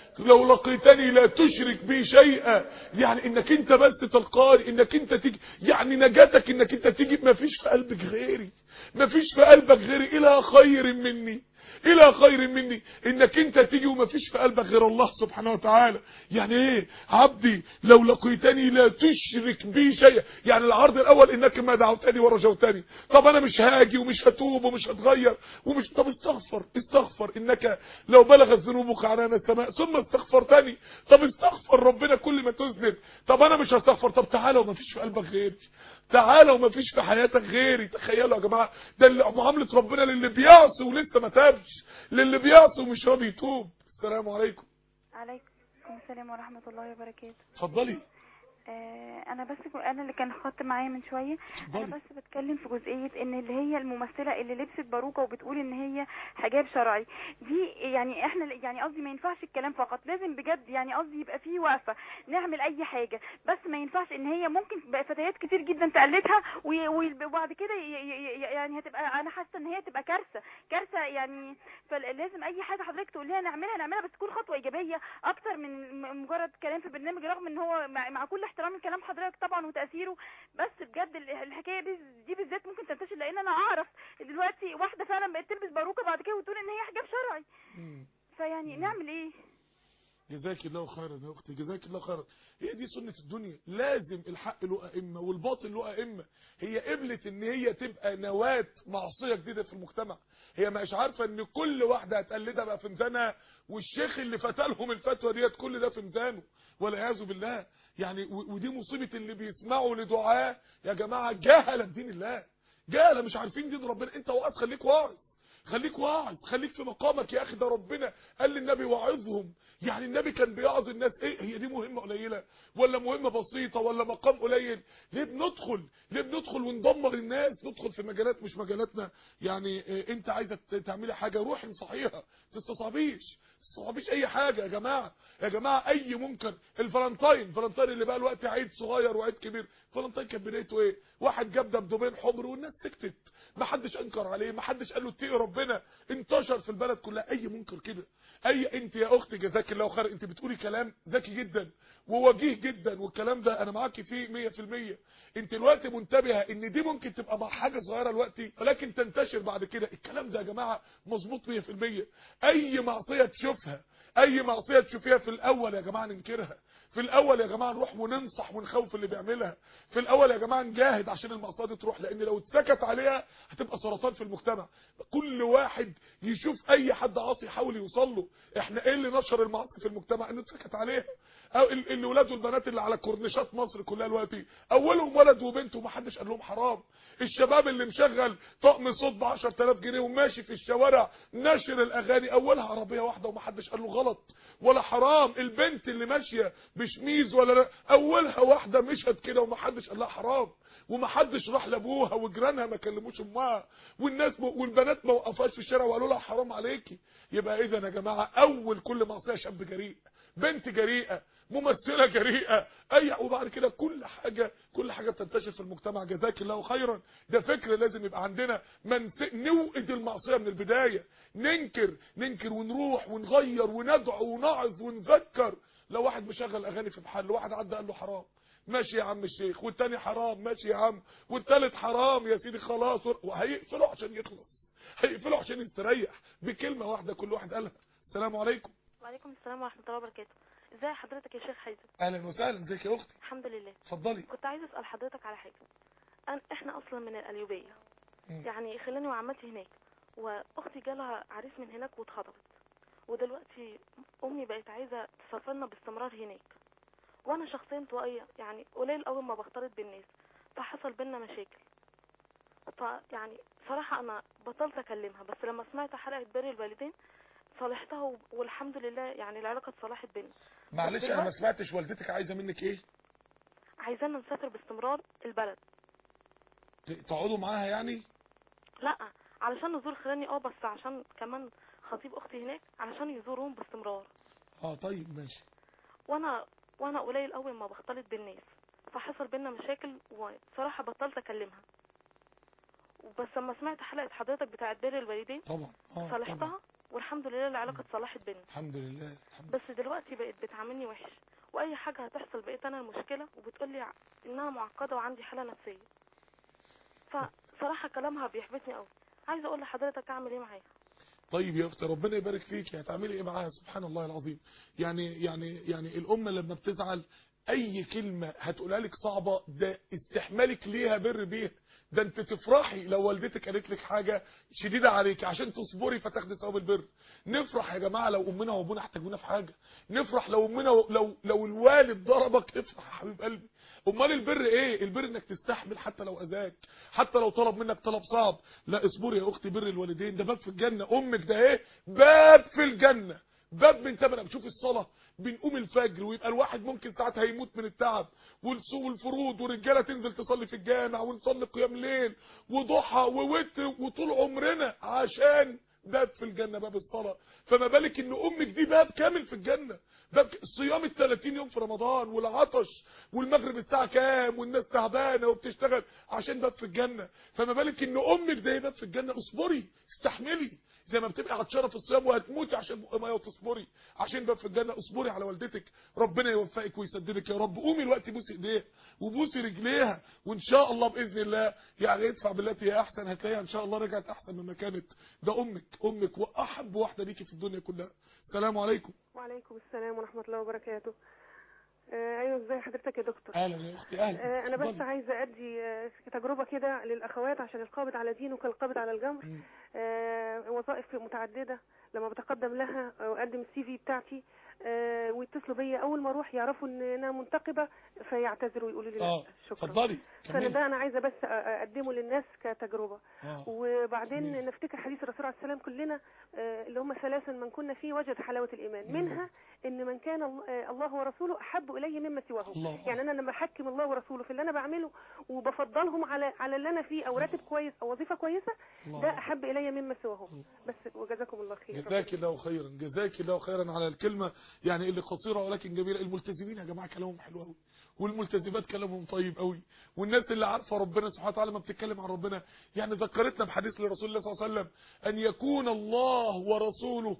لو لقيتني لا تشرك بي شيئا، يعني انك انت بس تلقاني، انك انت تيجي، يعني نجاتك انك انت تيجي، ما فيش في قلبك غيري، ما فيش في قلبك غيري، الى خير مني، الى خير مني، انك انت تيجي وما فيش في قلبك غير الله سبحانه وتعالى. يعني ايه عبدي لو لقيتني لا تشرك بي شيئا، يعني العرض الاول انك ما دعوتني ورجوتني، طب انا مش هاجي ومش هتوب ومش هتغير ومش، طب استغفر استغفر انك لو بلغت ذنوبك عنان السماء ثم استغفرتني، طب استغفر ربنا كل ما تذنب، طب انا مش هستغفر، طب تعالى وما فيش في قلبك غيري، تعالى وما فيش في حياتك غيري. تخيلوا يا جماعه، ده معامله ربنا للي بيعصي ولسه ما تابش، للي بيعصي ومش راضي يتوب. السلام عليكم. عليكم السلام ورحمه الله وبركاته. اتفضلي. آه انا بس انا اللي كان خط معايا من شويه، انا بس بتكلم في جزئيه ان اللي هي الممثله اللي لبست باروكه وبتقول ان هي حجاب شرعي دي، يعني احنا يعني قصدي ما ينفعش الكلام فقط، لازم بجد يعني قصدي يبقى فيه وقفه، نعمل اي حاجه، بس ما ينفعش ان هي ممكن فتيات كتير جدا تقلدها وبعد كده يعني هتبقى، انا حاسه ان هي تبقى كارثه كارثه يعني. فلازم اي حاجه حضرتك تقوليها نعملها نعملها بس تكون خطوه ايجابيه اكتر من مجرد كلام في برنامج، رغم ان هو مع كل احترام الكلام حضرتك طبعا وتاثيره، بس بجد الحكايه دي, دي بالذات ممكن تنتشر، لان انا اعرف دلوقتي واحده فعلا بقت تلبس باروكه بعد كده وتقول ان هي حجاب شرعي. فيعني نعمل ايه؟ جزاك الله خيرا يا اختي، جزاك الله خيرا. هي دي سنه الدنيا، لازم الحق له ائمه والباطل له ائمه. هي قبلت ان هي تبقى نواه معصيه جديده في المجتمع، هي مش عارفه ان كل واحده هتقلدها بقى في ميزانها، والشيخ اللي فتلهم الفتوى ديت كل ده في ميزانه والعياذ بالله. يعني ودي مصيبه اللي بيسمعوا لدعاء يا جماعه جهله بدين الله، جهله مش عارفين دين ربنا. انت واعظ خليك واعظ، خليك واعظ، خليك في مقامك يا اخي، ده ربنا قال للنبي واعظهم. يعني النبي كان بيعظ الناس، ايه هي دي مهمه قليله ولا مهمه بسيطه ولا مقام قليل؟ ليه بندخل ليه بندخل وندمر الناس، ندخل في مجالات مش مجالاتنا؟ يعني إيه، انت عايزه تعملي حاجه روحي انصحيها، تستصعبيش تستصعبيش اي حاجه يا جماعه. يا جماعه اي منكر، الفالنتاين فالنتاين اللي بقى الوقت عيد صغير وعيد كبير، فالنتاين كان بدايته ايه؟ واحد جاب دبدوبين حمر والناس سكتت، ما حدش انكر عليه، ما حدش قال له اتقي ربنا، انتشر في البلد كلها. اي منكر كده، اي انت يا اختي جزاك الله خير، انت بتقولي كلام ذكي جدا ووجيه جدا، والكلام ده انا معاكي فيه مية في المية. انت دلوقتي منتبهه ان دي ممكن تبقى مع حاجه صغيره دلوقتي ولكن تنتشر بعد كده. الكلام ده يا جماعه مظبوط مية في المية. اي معصيه تشوفها، اي معصيه تشوفيها في الاول يا جماعه ننكرها، في الاول يا جماعه نروح وننصح ونخوف اللي بيعملها، في الاول يا جماعه نجاهد عشان المعصيه دي تروح، لان لو اتسكت عليها هتبقى سرطان في المجتمع. كل واحد يشوف اي حد عاصي يحاول يوصل له. احنا ايه اللي نشر المعاصي في المجتمع؟ انه اتسكت عليها. او الولاد والبنات اللي على كورنيشات مصر كلها دلوقتي اولهم ولد وبنت ومحدش قال لهم حرام. الشباب اللي مشغل طقم صوت ب عشرة آلاف جنيه وماشي في الشوارع ناشر الاغاني، اولها عربيه واحده ومحدش قال له غلط ولا حرام. البنت اللي ماشيه بشميز ولا اولها واحده مشت كده ومحدش قال لها حرام، ومحدش راح لابوها وجيرانها ما كلموش امها، والناس م... والبنات ما وقفوش في الشارع وقالوا لها حرام عليكي. يبقى اذا يا جماعه اول كل معصيه شاب جريء، بنت جريئه، ممثله جريئه، اي وبعد كده كل حاجه كل حاجه بتنتشر في المجتمع. جزاك الله خيرا. ده فكر لازم يبقى عندنا، من نوقد المعصيه من البدايه، ننكر ننكر ونروح ونغير وندعو ونعظ ونذكر. لو واحد مشغل اغاني في محل، واحد عدى قال له حرام، ماشي يا عم الشيخ، والتاني حرام، ماشي يا عم، والتالت حرام يا سيدي خلاص، وهيقفلوا عشان يخلص، هيقفلوا عشان يستريح بكلمه واحده كل واحد قالها. السلام عليكم. وعليكم السلام ورحمه الله وبركاته. ازي حضرتك يا شيخ حازم؟ اهلا وسهلا، ازيك يا اختي؟ الحمد لله. اتفضلي. كنت عايزه اسال حضرتك على حاجه. أنا احنا اصلا من القليوبيه، يعني خلاني وعمتي هناك، واختي جالها عريس من هناك واتخطبت، ودلوقتي امي بقت عايزه تسافرنا باستمرار هناك، وانا شخصيا انطوائيه، يعني قليل اول ما بختلط بالناس، فحصل بينا مشاكل. فيعني صراحه انا بطلت اكلمها، بس لما سمعت حلقه بر الوالدين صالحتها والحمد لله، يعني العلاقه اتصلحت بينا. معلش انا ما سمعتش والدتك عايزه منك ايه؟ عايزانا نسافر باستمرار البلد. تقعدوا معاها يعني؟ لا، علشان نزور خلاني اه بس عشان كمان خطيب اختي هناك علشان يزورهم باستمرار. اه طيب ماشي. وانا وانا قليل اول ما بختلط بالناس، فحصل بينا مشاكل وصراحه بطلت اكلمها. وبس لما سمعت حلقه حضرتك بتاعت بر الوالدين طبعا اه صالحتها والحمد لله العلاقه اتصلحت بينا. الحمد لله الحمد بس دلوقتي بقت بتعاملني وحش، واي حاجه هتحصل بقيت انا المشكله، وبتقول لي ان انا معقده وعندي حاله نفسيه. فصراحه كلامها بيحبطني قوي. عايزه اقول لحضرتك اعمل ايه معاها؟ طيب يا اختي ربنا يبارك فيكي، هتعملي ايه معاها؟ سبحان الله العظيم. يعني يعني يعني الامه لما بتزعل اي كلمه هتقولها لك صعبه ده استحمالك ليها بر بيها. ده انت تفرحي لو والدتك قالت لك حاجه شديده عليك عشان تصبري فتاخدي ثواب البر. نفرح يا جماعه لو امنا وابونا احتاجونا في حاجه، نفرح لو امنا و... لو لو الوالد ضربك افرح يا حبيب قلبي. امال البر ايه؟ البر انك تستحمل حتى لو اذاك، حتى لو طلب منك طلب صعب. لا اصبري يا اختي، بر الوالدين ده باب في الجنه. امك ده ايه؟ باب في الجنه، باب من تمنى. بشوف الصلاه بنقوم الفجر ويبقى الواحد ممكن ساعتها يموت من التعب، والفروض ورجاله تنزل تصلي في الجامع ونصلي قيام ليل وضحى ووتر وطول عمرنا عشان باب في الجنه، باب الصلاه. فما بالك ان امك دي باب كامل في الجنه، باب صيام ال ثلاثين يوم في رمضان والعطش والمغرب الساعه كام والناس تعبانه وبتشتغل عشان باب في الجنه. فما بالك ان امك ده باب في الجنه. اصبري استحملي زي ما بتبقى عطشانه في الصيام وهتموتي عشان ميه وتصبري عشان باب في الجنه. اصبري على والدتك، ربنا يوفقك ويسددك يا رب. قومي الوقت بوسي ايديها وبوسي رجليها، وان شاء الله باذن الله يعني ادفع بالتي هي احسن هتلاقيها ان شاء الله رجعت احسن مما كانت. ده امك امك واحب واحده ليكي في الدنيا كلها. السلام عليكم. وعليكم السلام ورحمه الله وبركاته. آه ايوه ازي حضرتك يا دكتور؟ اهلا يا اختي اهلا. آه انا بس عايزه ادي آه تجربه كده للاخوات عشان القابض على دينه كالقابض على الجمر. آه وظائف متعدده لما بتقدم لها واقدم السي في بتاعتي آه ويتصلوا بيا اول ما اروح يعرفوا ان انا منتقبه فيعتذروا ويقولوا لي لا شكرا. اتفضلي. فانا ده انا عايزه بس اقدمه للناس كتجربه. آه. وبعدين كمين. نفتكر حديث الرسول عليه السلام كلنا آه اللي هم ثلاثا من كنا فيه وجد حلاوه الايمان. مم. منها ان من كان الله ورسوله احب اليه مما سواه. يعني انا لما احكم الله ورسوله في اللي انا بعمله وبفضلهم على على اللي انا فيه او راتب كويس او وظيفه كويسه الله. ده احب الي مما سواه. بس وجزاكم الله خير. جزاك الله خيرا جزاك الله خيرا على الكلمه يعني اللي قصيره ولكن جميله. الملتزمين يا جماعه كلامهم حلو قوي، والملتزمات كلامهم طيب قوي، والناس اللي عارفه ربنا سبحانه وتعالى ما بتتكلم عن ربنا يعني ذكرتنا بحديث لرسول الله صلى الله عليه وسلم ان يكون الله ورسوله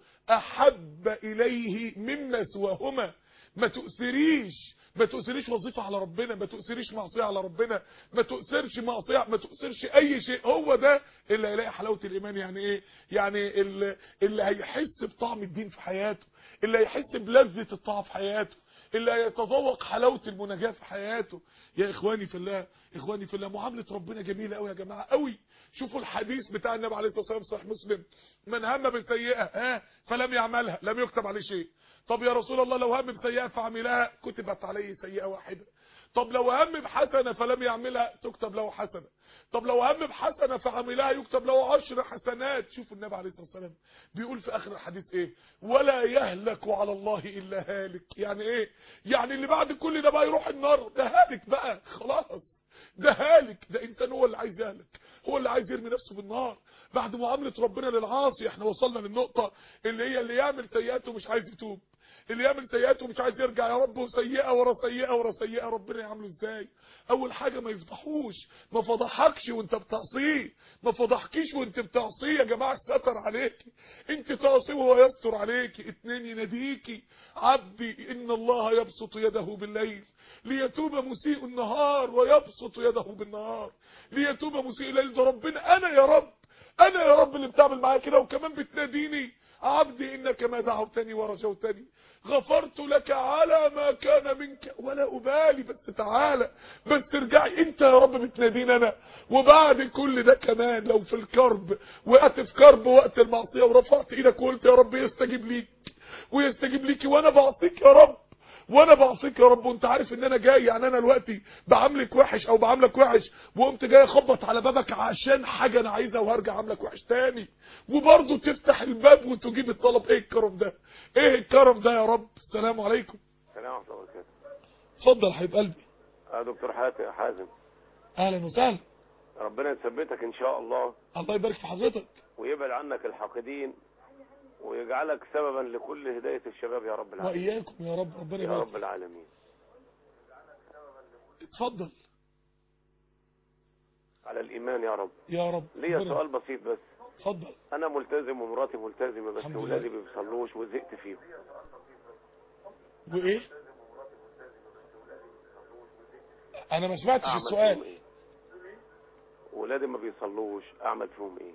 احب اليه مما سواهما. ما تؤثريش ما تؤثريش وظيفه على ربنا، ما تؤثريش معصيه على ربنا، ما تؤثرش معصيه، ما تؤثرش اي شيء. هو ده اللي هيلاقي حلاوه الايمان. يعني ايه؟ يعني اللي, اللي هيحس بطعم الدين في حياته، اللي هيحس بلذه الطاعه في حياته، اللي هيتذوق حلاوه المناجاه في حياته. يا اخواني في الله اخواني في الله معامله ربنا جميله قوي يا جماعه قوي. شوفوا الحديث بتاع النبي عليه الصلاه والسلام صحيح مسلم: من هم بسيئه ها فلم يعملها لم يكتب عليه شيء. طب يا رسول الله لو هم بسيئه فعملها كتبت عليه سيئه واحده. طب لو هم بحسنه فلم يعملها تكتب له حسنه. طب لو هم بحسنه فعملها يكتب له عشر حسنات. شوفوا النبي عليه الصلاه والسلام بيقول في اخر الحديث ايه؟ ولا يهلك على الله الا هالك. يعني ايه؟ يعني اللي بعد كل ده بقى يروح النار، ده هالك بقى خلاص، ده هالك. ده انسان هو اللي عايز يهلك، هو اللي عايز يرمي نفسه بالنار بعد معامله ربنا للعاصي. احنا وصلنا للنقطه اللي هي اللي يعمل سيئاته مش عايز يتوب، اللي يعمل سيئاته مش عايز يرجع يا رب، وسيئه ورا سيئه ورا سيئه. ربنا يعمله ازاي؟ اول حاجه ما يفضحوش، ما فضحكش وانت بتعصيه، ما فضحكيش وانت بتعصيه يا جماعه. ستر عليكي انت تعصيه وهو يستر عليكي. اتنين يناديكي: عبدي ان الله يبسط يده بالليل ليتوب مسيء النهار ويبسط يده بالنهار ليتوب مسيء الليل. ده ربنا انا يا رب، انا يا رب اللي بتعمل معايا كده، وكمان بتناديني: عبدي انك ما دعوتني ورجوتني غفرت لك على ما كان منك ولا ابالي. بس تعالى بس ارجعي، انت يا رب بتناديني انا. وبعد كل ده كمان لو في الكرب وقت في كرب وقت المعصيه ورفعت ايدك وقلت يا رب يستجيب ليك ويستجيب ليكي، وانا بعصيك يا رب وانا بعصيك يا رب، وانت عارف ان انا جاي. يعني انا دلوقتي بعاملك وحش او بعاملك وحش وقمت جاي اخبط على بابك عشان حاجه انا عايزها وهرجع اعاملك وحش تاني، وبرضه تفتح الباب وتجيب الطلب. ايه الكرم ده؟ ايه الكرم ده يا رب؟ السلام عليكم. السلام ورحمه الله وبركاته. اتفضل يا حبيب قلبي. يا دكتور حازم اهلا وسهلا. ربنا يثبتك ان شاء الله. الله يبارك في حضرتك ويبعد عنك الحاقدين ويجعلك سببا لكل هداية الشباب يا رب العالمين. وإياكم يا رب. ربنا يبارك يا رب العالمين. اتفضل. على الإيمان يا رب. يا رب. ليا سؤال بسيط بس. اتفضل. انا ملتزم ومراتي ملتزمه بس اولادي ما بيصلوش وزهقت فيهم. وايه؟ انا ما سمعتش السؤال. إيه؟ ولادي ما بيصلوش اعمل فيهم ايه؟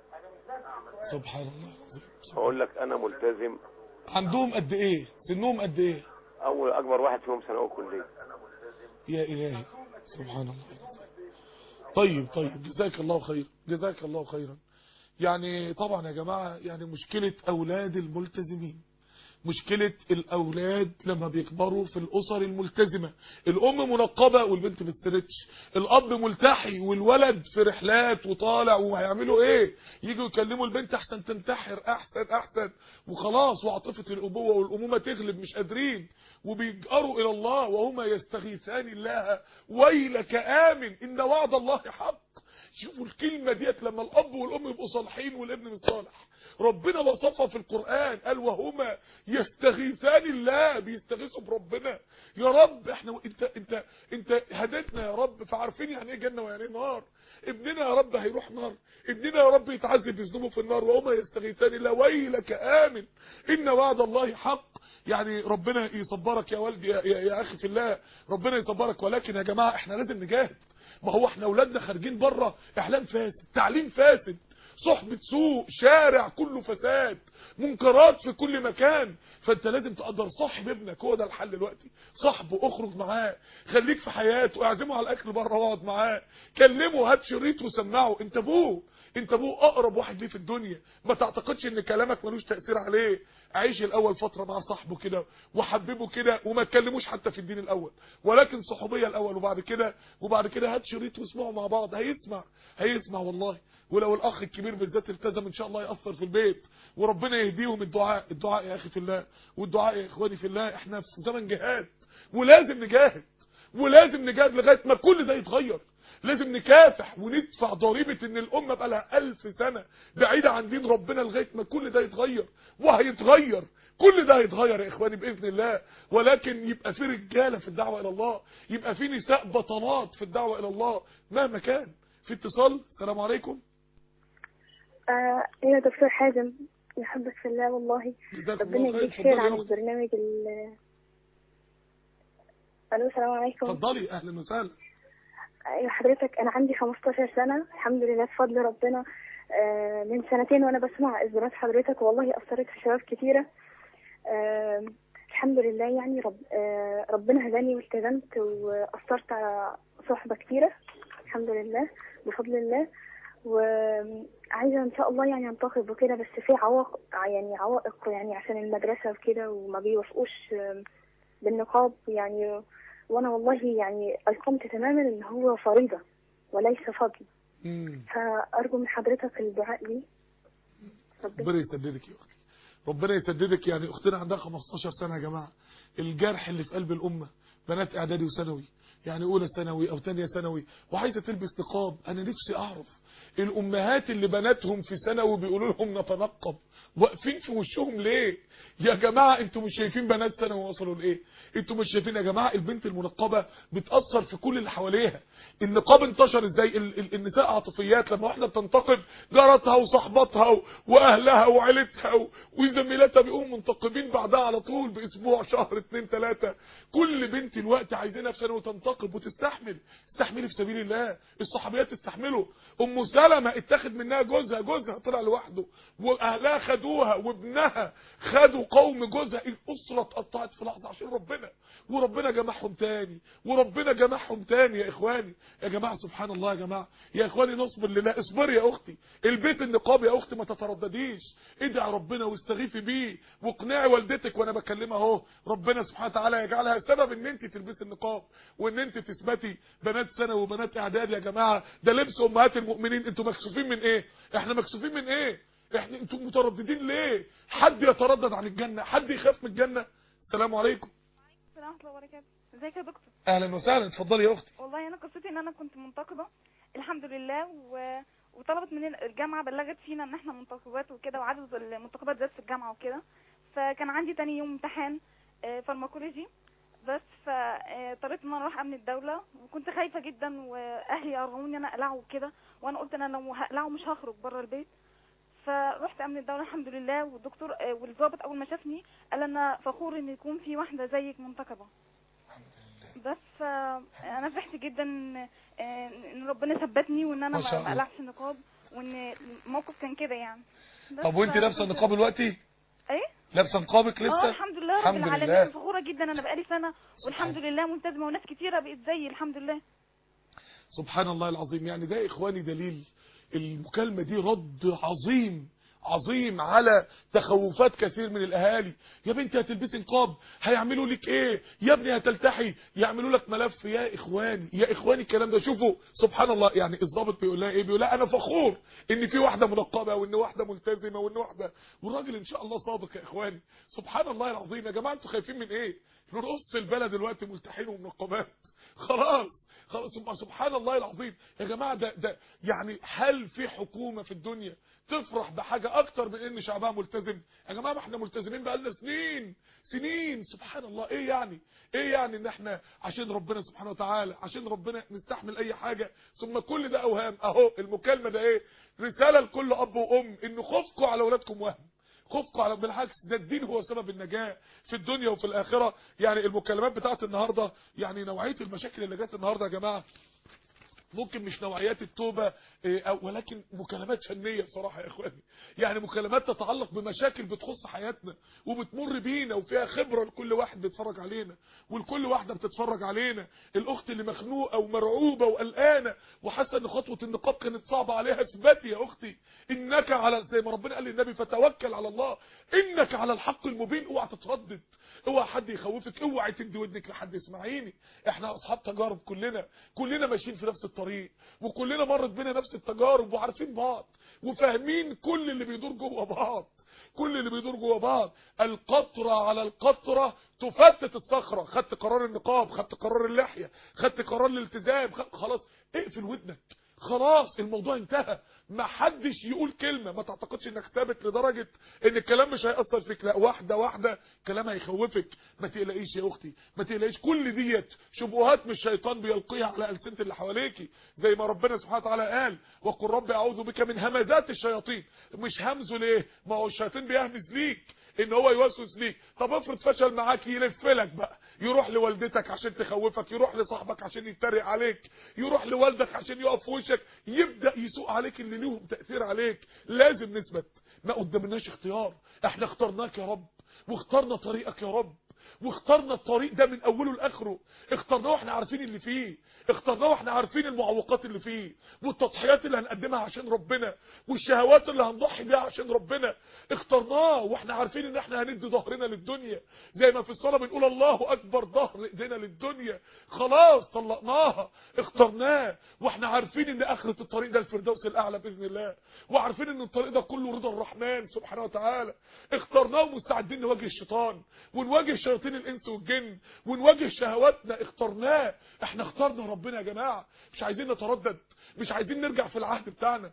سبحان الله. اقول لك انا ملتزم. عندهم قد ايه؟ سنهم قد ايه؟ اول اكبر واحد فيهم ثانوي كليه. يا الهي سبحان الله. طيب طيب جزاك الله خير، جزاك الله خيرا. يعني طبعا يا جماعه يعني مشكله اولاد الملتزمين، مشكلة الأولاد لما بيكبروا في الأسر الملتزمة، الأم منقبة والبنت بتسترتش، الأب ملتحي والولد في رحلات وطالع، وهيعملوا إيه؟ يجوا يكلموا البنت أحسن تنتحر، أحسن أحسن وخلاص، وعاطفة الأبوة والأمومة تغلب، مش قادرين، وبيجأروا إلى الله وهما يستغيثان الله ويلك آمن إن وعد الله حق. شوفوا الكلمة ديت لما الأب والأم يبقوا صالحين والابن مش صالح، ربنا وصفها في القرآن قال وهما يستغيثان الله، بيستغيثوا بربنا. يا رب احنا انت انت انت هديتنا يا رب، فعارفين يعني ايه جنة ويعني ايه نار. ابننا يا رب هيروح نار، ابننا يا رب يتعذب بذنوبه في النار، وهما يستغيثان الله ويلك آمن إن وعد الله حق. يعني ربنا يصبرك يا والدي يا, يا, يا أخي في الله، ربنا يصبرك. ولكن يا جماعة احنا لازم نجاهد. ما هو احنا اولادنا خارجين بره احلام فاسد، تعليم فاسد، صحبة سوء، شارع كله فساد، منكرات في كل مكان. فانت لازم تقدر صاحب ابنك، هو ده الحل دلوقتي. صاحبه، اخرج معاه، خليك في حياته، اعزمه على الاكل بره واقعد معاه، كلمه، هات شريط وسمعه. انت ابوه، انت ابوه اقرب واحد ليه في الدنيا. ما تعتقدش ان كلامك ملوش تأثير عليه. عيش الاول فترة مع صاحبه كده وحببه كده، وما تكلموش حتى في الدين الاول، ولكن صحوبية الاول، وبعد كده وبعد كده هات شريط واسمعوا مع بعض. هيسمع هيسمع والله. ولو الاخ الكبير بالذات التزم ان شاء الله يأثر في البيت، وربنا يهديهم. الدعاء الدعاء يا اخي في الله، والدعاء يا اخواني في الله. احنا في زمن جهاد، ولازم نجاهد، ولازم نجاهد لغاية ما كل ده يتغير. لازم نكافح وندفع ضريبة ان الامة بقى لها الف سنة بعيدة عن دين ربنا لغاية ما كل ده يتغير. وهيتغير، كل ده هيتغير يا اخواني باذن الله. ولكن يبقى في رجالة في الدعوة الى الله، يبقى في نساء بطلات في الدعوة الى الله مهما كان. في اتصال. السلام عليكم. آه يا دكتور حازم، يحبك في الله والله، ربنا يديك خير عن البرنامج ال الو السلام عليكم. اتفضلي. اهلا وسهلا. ايوه حضرتك، انا عندي خمستاشر سنة الحمد لله بفضل ربنا. آه من سنتين وانا بسمع اصدارات حضرتك، والله اثرت في شباب كتيرة. آه الحمد لله يعني رب آه ربنا هداني والتزمت واثرت على صحبة كتيرة الحمد لله بفضل الله. وعايزة ان شاء الله يعني انتخب وكده، بس في عوائق يعني عوائق يعني عشان المدرسة وكده، وما بيوافقوش بالنقاب يعني. وانا والله يعني ايقنت تماما ان هو فريضة وليس فضل. مم. فارجو من حضرتك الدعاء لي. ربنا يسددك يا اختي، ربنا يسددك. يعني اختنا عندها خمستاشر سنة يا جماعة. الجرح اللي في قلب الامة، بنات اعدادي وثانوي، يعني اولى ثانوي او ثانيه ثانوي وعايزه تلبس نقاب. انا نفسي اعرف الامهات اللي بناتهم في ثانوي بيقولوا لهم نتنقب، واقفين في وشهم ليه يا جماعه؟ انتوا مش شايفين بنات ثانوي وصلوا لايه؟ انتوا مش شايفين يا جماعه البنت المنقبه بتاثر في كل اللي حواليها؟ النقاب انتشر ازاي؟ ال ال النساء عاطفيات. لما واحده بتنتقب جارتها وصاحبتها واهلها وعيلتها وزميلاتها بيقوموا منتقبين بعدها على طول باسبوع، شهر، اتنين، تلاته. كل بنت الوقت عايزينها في ثانوي تنتقب وتستحمل. استحملي في سبيل الله. الصحابيات تستحملوا. ام سلمة اتاخد منها جوزها، جوزها طلع لوحده واهلها خدوها وابنها خدوا قوم جوزها. الاسره اتقطعت في لحظه عشان ربنا، وربنا جمعهم تاني، وربنا جمعهم تاني يا اخواني. يا جماعه سبحان الله يا جماعه، يا اخواني نصبر لله. اصبري يا اختي، البسي النقاب يا اختي، ما تتردديش، ادعي ربنا واستغيثي بيه، واقنعي والدتك وانا بكلمها اهو. ربنا سبحانه وتعالى يجعلها سبب ان انت تلبسي النقاب وان انت تثبتي. بنات ثانوي وبنات اعداد يا جماعه، ده لبس امهات المؤمنين. انتوا مكسوفين من ايه؟ احنا مكسوفين من ايه؟ احنا انتوا مترددين ليه؟ حد يتردد عن الجنه؟ حد يخاف من الجنه؟ السلام عليكم. السلام ورحمه الله وبركاته. ازيك يا دكتور؟ اهلا وسهلا. اتفضلي يا اختي. والله انا قصتي ان انا كنت منتقبه الحمد لله، و... وطلبت مننا الجامعه، بلغت فينا ان احنا منتقبات وكده، وعدد المنتقبات زاد في الجامعه وكده. فكان عندي تاني يوم امتحان فارماكولوجي، بس فاضطريت ان انا اروح امن الدوله، وكنت خايفه جدا واهلي قرروني انا اقلعه وكده، وانا قلت انا لو هقلعه مش هخرج بره البيت. فرحت امن الدوله الحمد لله، والدكتور والضابط اول ما شافني قال انا فخور ان يكون في واحده زيك منتقبه. بس انا فرحت جدا ان ربنا ثبتني وان انا ما قلعتش النقاب، وان الموقف كان كده يعني. طب وانت لابسه النقاب دلوقتي؟ ايه لابسه نقابك لسه؟ اه الحمد لله رب العالمين، فخوره جدا. انا بقالي سنه والحمد لله ملتزمه، وناس كتيره بقت زيي الحمد لله. سبحان الله العظيم. يعني ده اخواني دليل المكالمه دي رد عظيم عظيم على تخوفات كثير من الاهالي. يا بنتي هتلبسي نقاب هيعملوا لك ايه؟ يا ابني هتلتحي يعملوا لك ملف. يا اخواني يا اخواني الكلام ده شوفوا سبحان الله. يعني الضابط بيقول لها ايه؟ بيقول لها انا فخور ان في واحده منقبه وان واحده ملتزمه وان واحده، والراجل ان شاء الله صادق. يا اخواني سبحان الله العظيم. يا جماعه انتوا خايفين من ايه؟ نص البلد دلوقتي ملتحين ومنقبات. خلاص خلاص سبحان الله العظيم. يا جماعه ده ده يعني هل في حكومه في الدنيا تفرح بحاجه اكتر من ان شعبها ملتزم؟ يا جماعه ما احنا ملتزمين بقالنا سنين سنين. سبحان الله. ايه يعني ايه يعني ان احنا عشان ربنا سبحانه وتعالى عشان ربنا نستحمل اي حاجه؟ ثم كل ده اوهام. اهو المكالمه ده ايه؟ رساله لكل اب وام ان خوفكم على اولادكم وهم، خوفكم على بالعكس ده الدين هو سبب النجاة في الدنيا وفي الآخرة. يعني المكالمات بتاعت النهاردة يعني نوعية المشاكل اللي جات النهاردة يا جماعة ممكن مش نوعيات التوبة ولكن مكالمات فنية بصراحة يا اخواني. يعني مكالمات تتعلق بمشاكل بتخص حياتنا وبتمر بينا وفيها خبرة لكل واحد بيتفرج علينا ولكل واحدة بتتفرج علينا. الاخت اللي مخنوقة ومرعوبة وقلقانة وحاسة ان خطوة النقاب كانت صعبة عليها، اثبتي يا اختي انك على زي ما ربنا قال للنبي فتوكل على الله انك على الحق المبين. اوعى تتردد، اوعى حد يخوفك، اوعى تدي ودنك لحد. اسمعيني احنا اصحاب تجارب، كلنا كلنا ماشيين في نفس الطريق وكلنا مرت بينا نفس التجارب وعارفين بعض وفاهمين كل اللي بيدور جوه بعض كل اللي بيدور جوه بعض. القطرة على القطرة تفتت الصخرة. خدت قرار النقاب، خدت قرار اللحية، خدت قرار الالتزام، خلاص اقفل ودنك، خلاص الموضوع انتهى. ما حدش يقول كلمة. ما تعتقدش انك ثابت لدرجة ان الكلام مش هيأثر فيك، لا واحدة واحدة كلام هيخوفك. ما تقلقيش يا اختي ما تقلقيش. كل ديت شبهات من الشيطان بيلقيها على ألسنة اللي حواليكي زي ما ربنا سبحانه وتعالى قال وقل رب اعوذ بك من همزات الشياطين. مش همزه ليه؟ ما هو الشيطان بيهمز ليك ان هو يوسوس ليك. طب افرض فشل معاك يلف لك بقى، يروح لوالدتك عشان تخوفك، يروح لصاحبك عشان يتريق عليك، يروح لوالدك عشان يقف في وشك، يبدا يسوق عليك اللي ليهم تاثير عليك. لازم نثبت، ما قدامناش اختيار. احنا اخترناك يا رب واخترنا طريقك يا رب واخترنا الطريق ده من اوله لاخره. اخترناه واحنا عارفين اللي فيه، اخترناه واحنا عارفين المعوقات اللي فيه والتضحيات اللي هنقدمها عشان ربنا والشهوات اللي هنضحي بيها عشان ربنا. اخترناه واحنا عارفين ان احنا هندي ظهرنا للدنيا زي ما في الصلاه بنقول الله اكبر ظهر ايدينا للدنيا. خلاص طلقناها. اخترناه واحنا عارفين ان اخره الطريق ده الفردوس الاعلى باذن الله، وعارفين ان الطريق ده كله رضا الرحمن سبحانه وتعالى. اخترناه ومستعدين نواجه الشيطان ونواجه شياطين الانس والجن ونواجه شهواتنا. اخترناه. احنا اخترنا ربنا يا جماعه. مش عايزين نتردد، مش عايزين نرجع في العهد بتاعنا،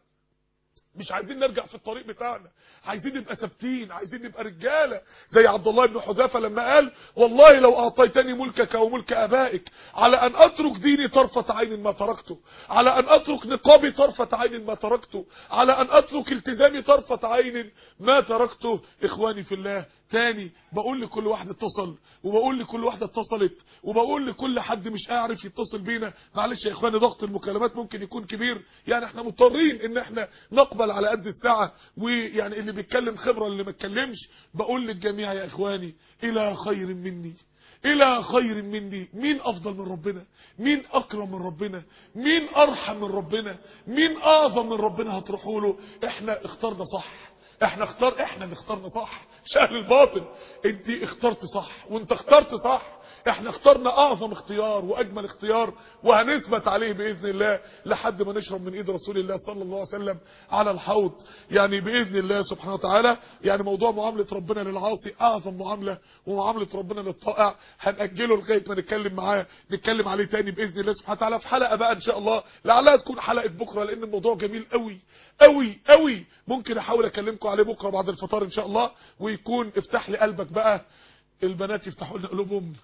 مش عايزين نرجع في الطريق بتاعنا، عايزين نبقى ثابتين، عايزين نبقى رجاله زي عبد الله بن حذافه لما قال والله لو اعطيتني ملكك وملك ابائك على ان اترك ديني طرفه عين ما تركته، على ان اترك نقابي طرفه عين ما تركته، على ان اترك التزامي طرفه عين ما تركته. اخواني في الله تاني بقول لكل واحد اتصل وبقول لكل واحده اتصلت وبقول لكل حد مش عارف يتصل بينا، معلش يا اخواني ضغط المكالمات ممكن يكون كبير، يعني احنا مضطرين ان احنا نقبل على قد الساعه، ويعني اللي بيتكلم خبره اللي ما اتكلمش. بقول للجميع يا اخواني الى خير مني الى خير مني. مين افضل من ربنا؟ مين اكرم من ربنا؟ مين ارحم من ربنا؟ مين اعظم من ربنا هتروحوا له؟ احنا اخترنا صح، احنا اختار احنا اللي اخترنا صح. مش اهل الباطل. انت اخترت صح وانت اخترت صح. احنا اخترنا اعظم اختيار واجمل اختيار وهنثبت عليه باذن الله لحد ما نشرب من ايد رسول الله صلى الله عليه وسلم على الحوض، يعني باذن الله سبحانه وتعالى. يعني موضوع معامله ربنا للعاصي اعظم معامله، ومعامله ربنا للطائع هنأجله لغايه ما نتكلم معاه نتكلم عليه تاني باذن الله سبحانه وتعالى في حلقه بقى ان شاء الله، لعلها تكون حلقه بكره لان الموضوع جميل قوي قوي قوي. ممكن احاول اكلمكم عليه بكره بعد الفطار ان شاء الله، ويكون افتح لي قلبك بقى. البنات يفتحوا لنا قلوبهم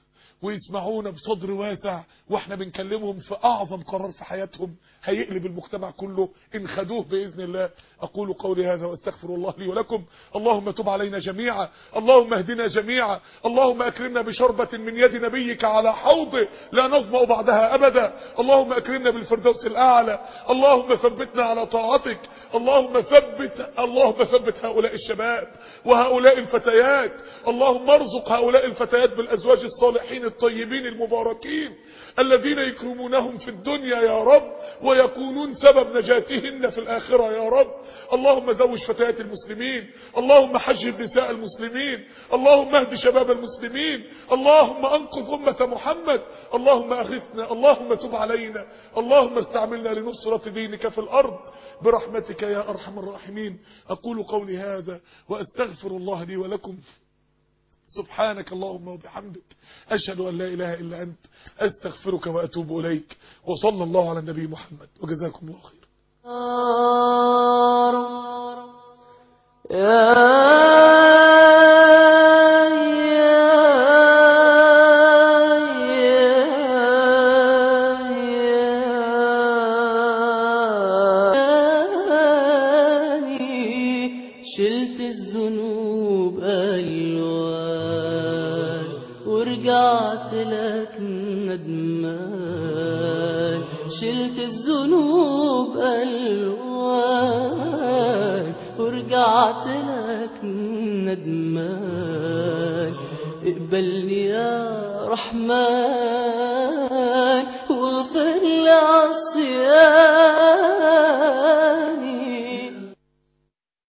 ويسمعونا بصدر واسع واحنا بنكلمهم في اعظم قرار في حياتهم هيقلب المجتمع كله ان خدوه باذن الله. اقول قولي هذا واستغفر الله لي ولكم. اللهم تب علينا جميعا، اللهم اهدنا جميعا، اللهم اكرمنا بشربة من يد نبيك على حوضه لا نظمأ بعدها ابدا، اللهم اكرمنا بالفردوس الاعلى، اللهم ثبتنا على طاعتك، اللهم ثبت اللهم ثبت هؤلاء الشباب وهؤلاء الفتيات، اللهم ارزق هؤلاء الفتيات بالازواج الصالحين الطيبين المباركين الذين يكرمونهم في الدنيا يا رب ويكونون سبب نجاتهن في الآخرة يا رب. اللهم زوج فتيات المسلمين، اللهم حجب نساء المسلمين، اللهم اهد شباب المسلمين، اللهم انقذ أمة محمد، اللهم اغثنا، اللهم تب علينا، اللهم استعملنا لنصرة دينك في الأرض برحمتك يا أرحم الراحمين. أقول قولي هذا وأستغفر الله لي ولكم. سبحانك اللهم وبحمدك أشهد أن لا إله إلا أنت أستغفرك وأتوب إليك. وصلى الله على النبي محمد وجزاكم الله خير. شلت الذنوب ألوان ورجعت لك ندمان، شلت الذنوب ألوان ورجعت لك ندمان، اقبلني يا رحمن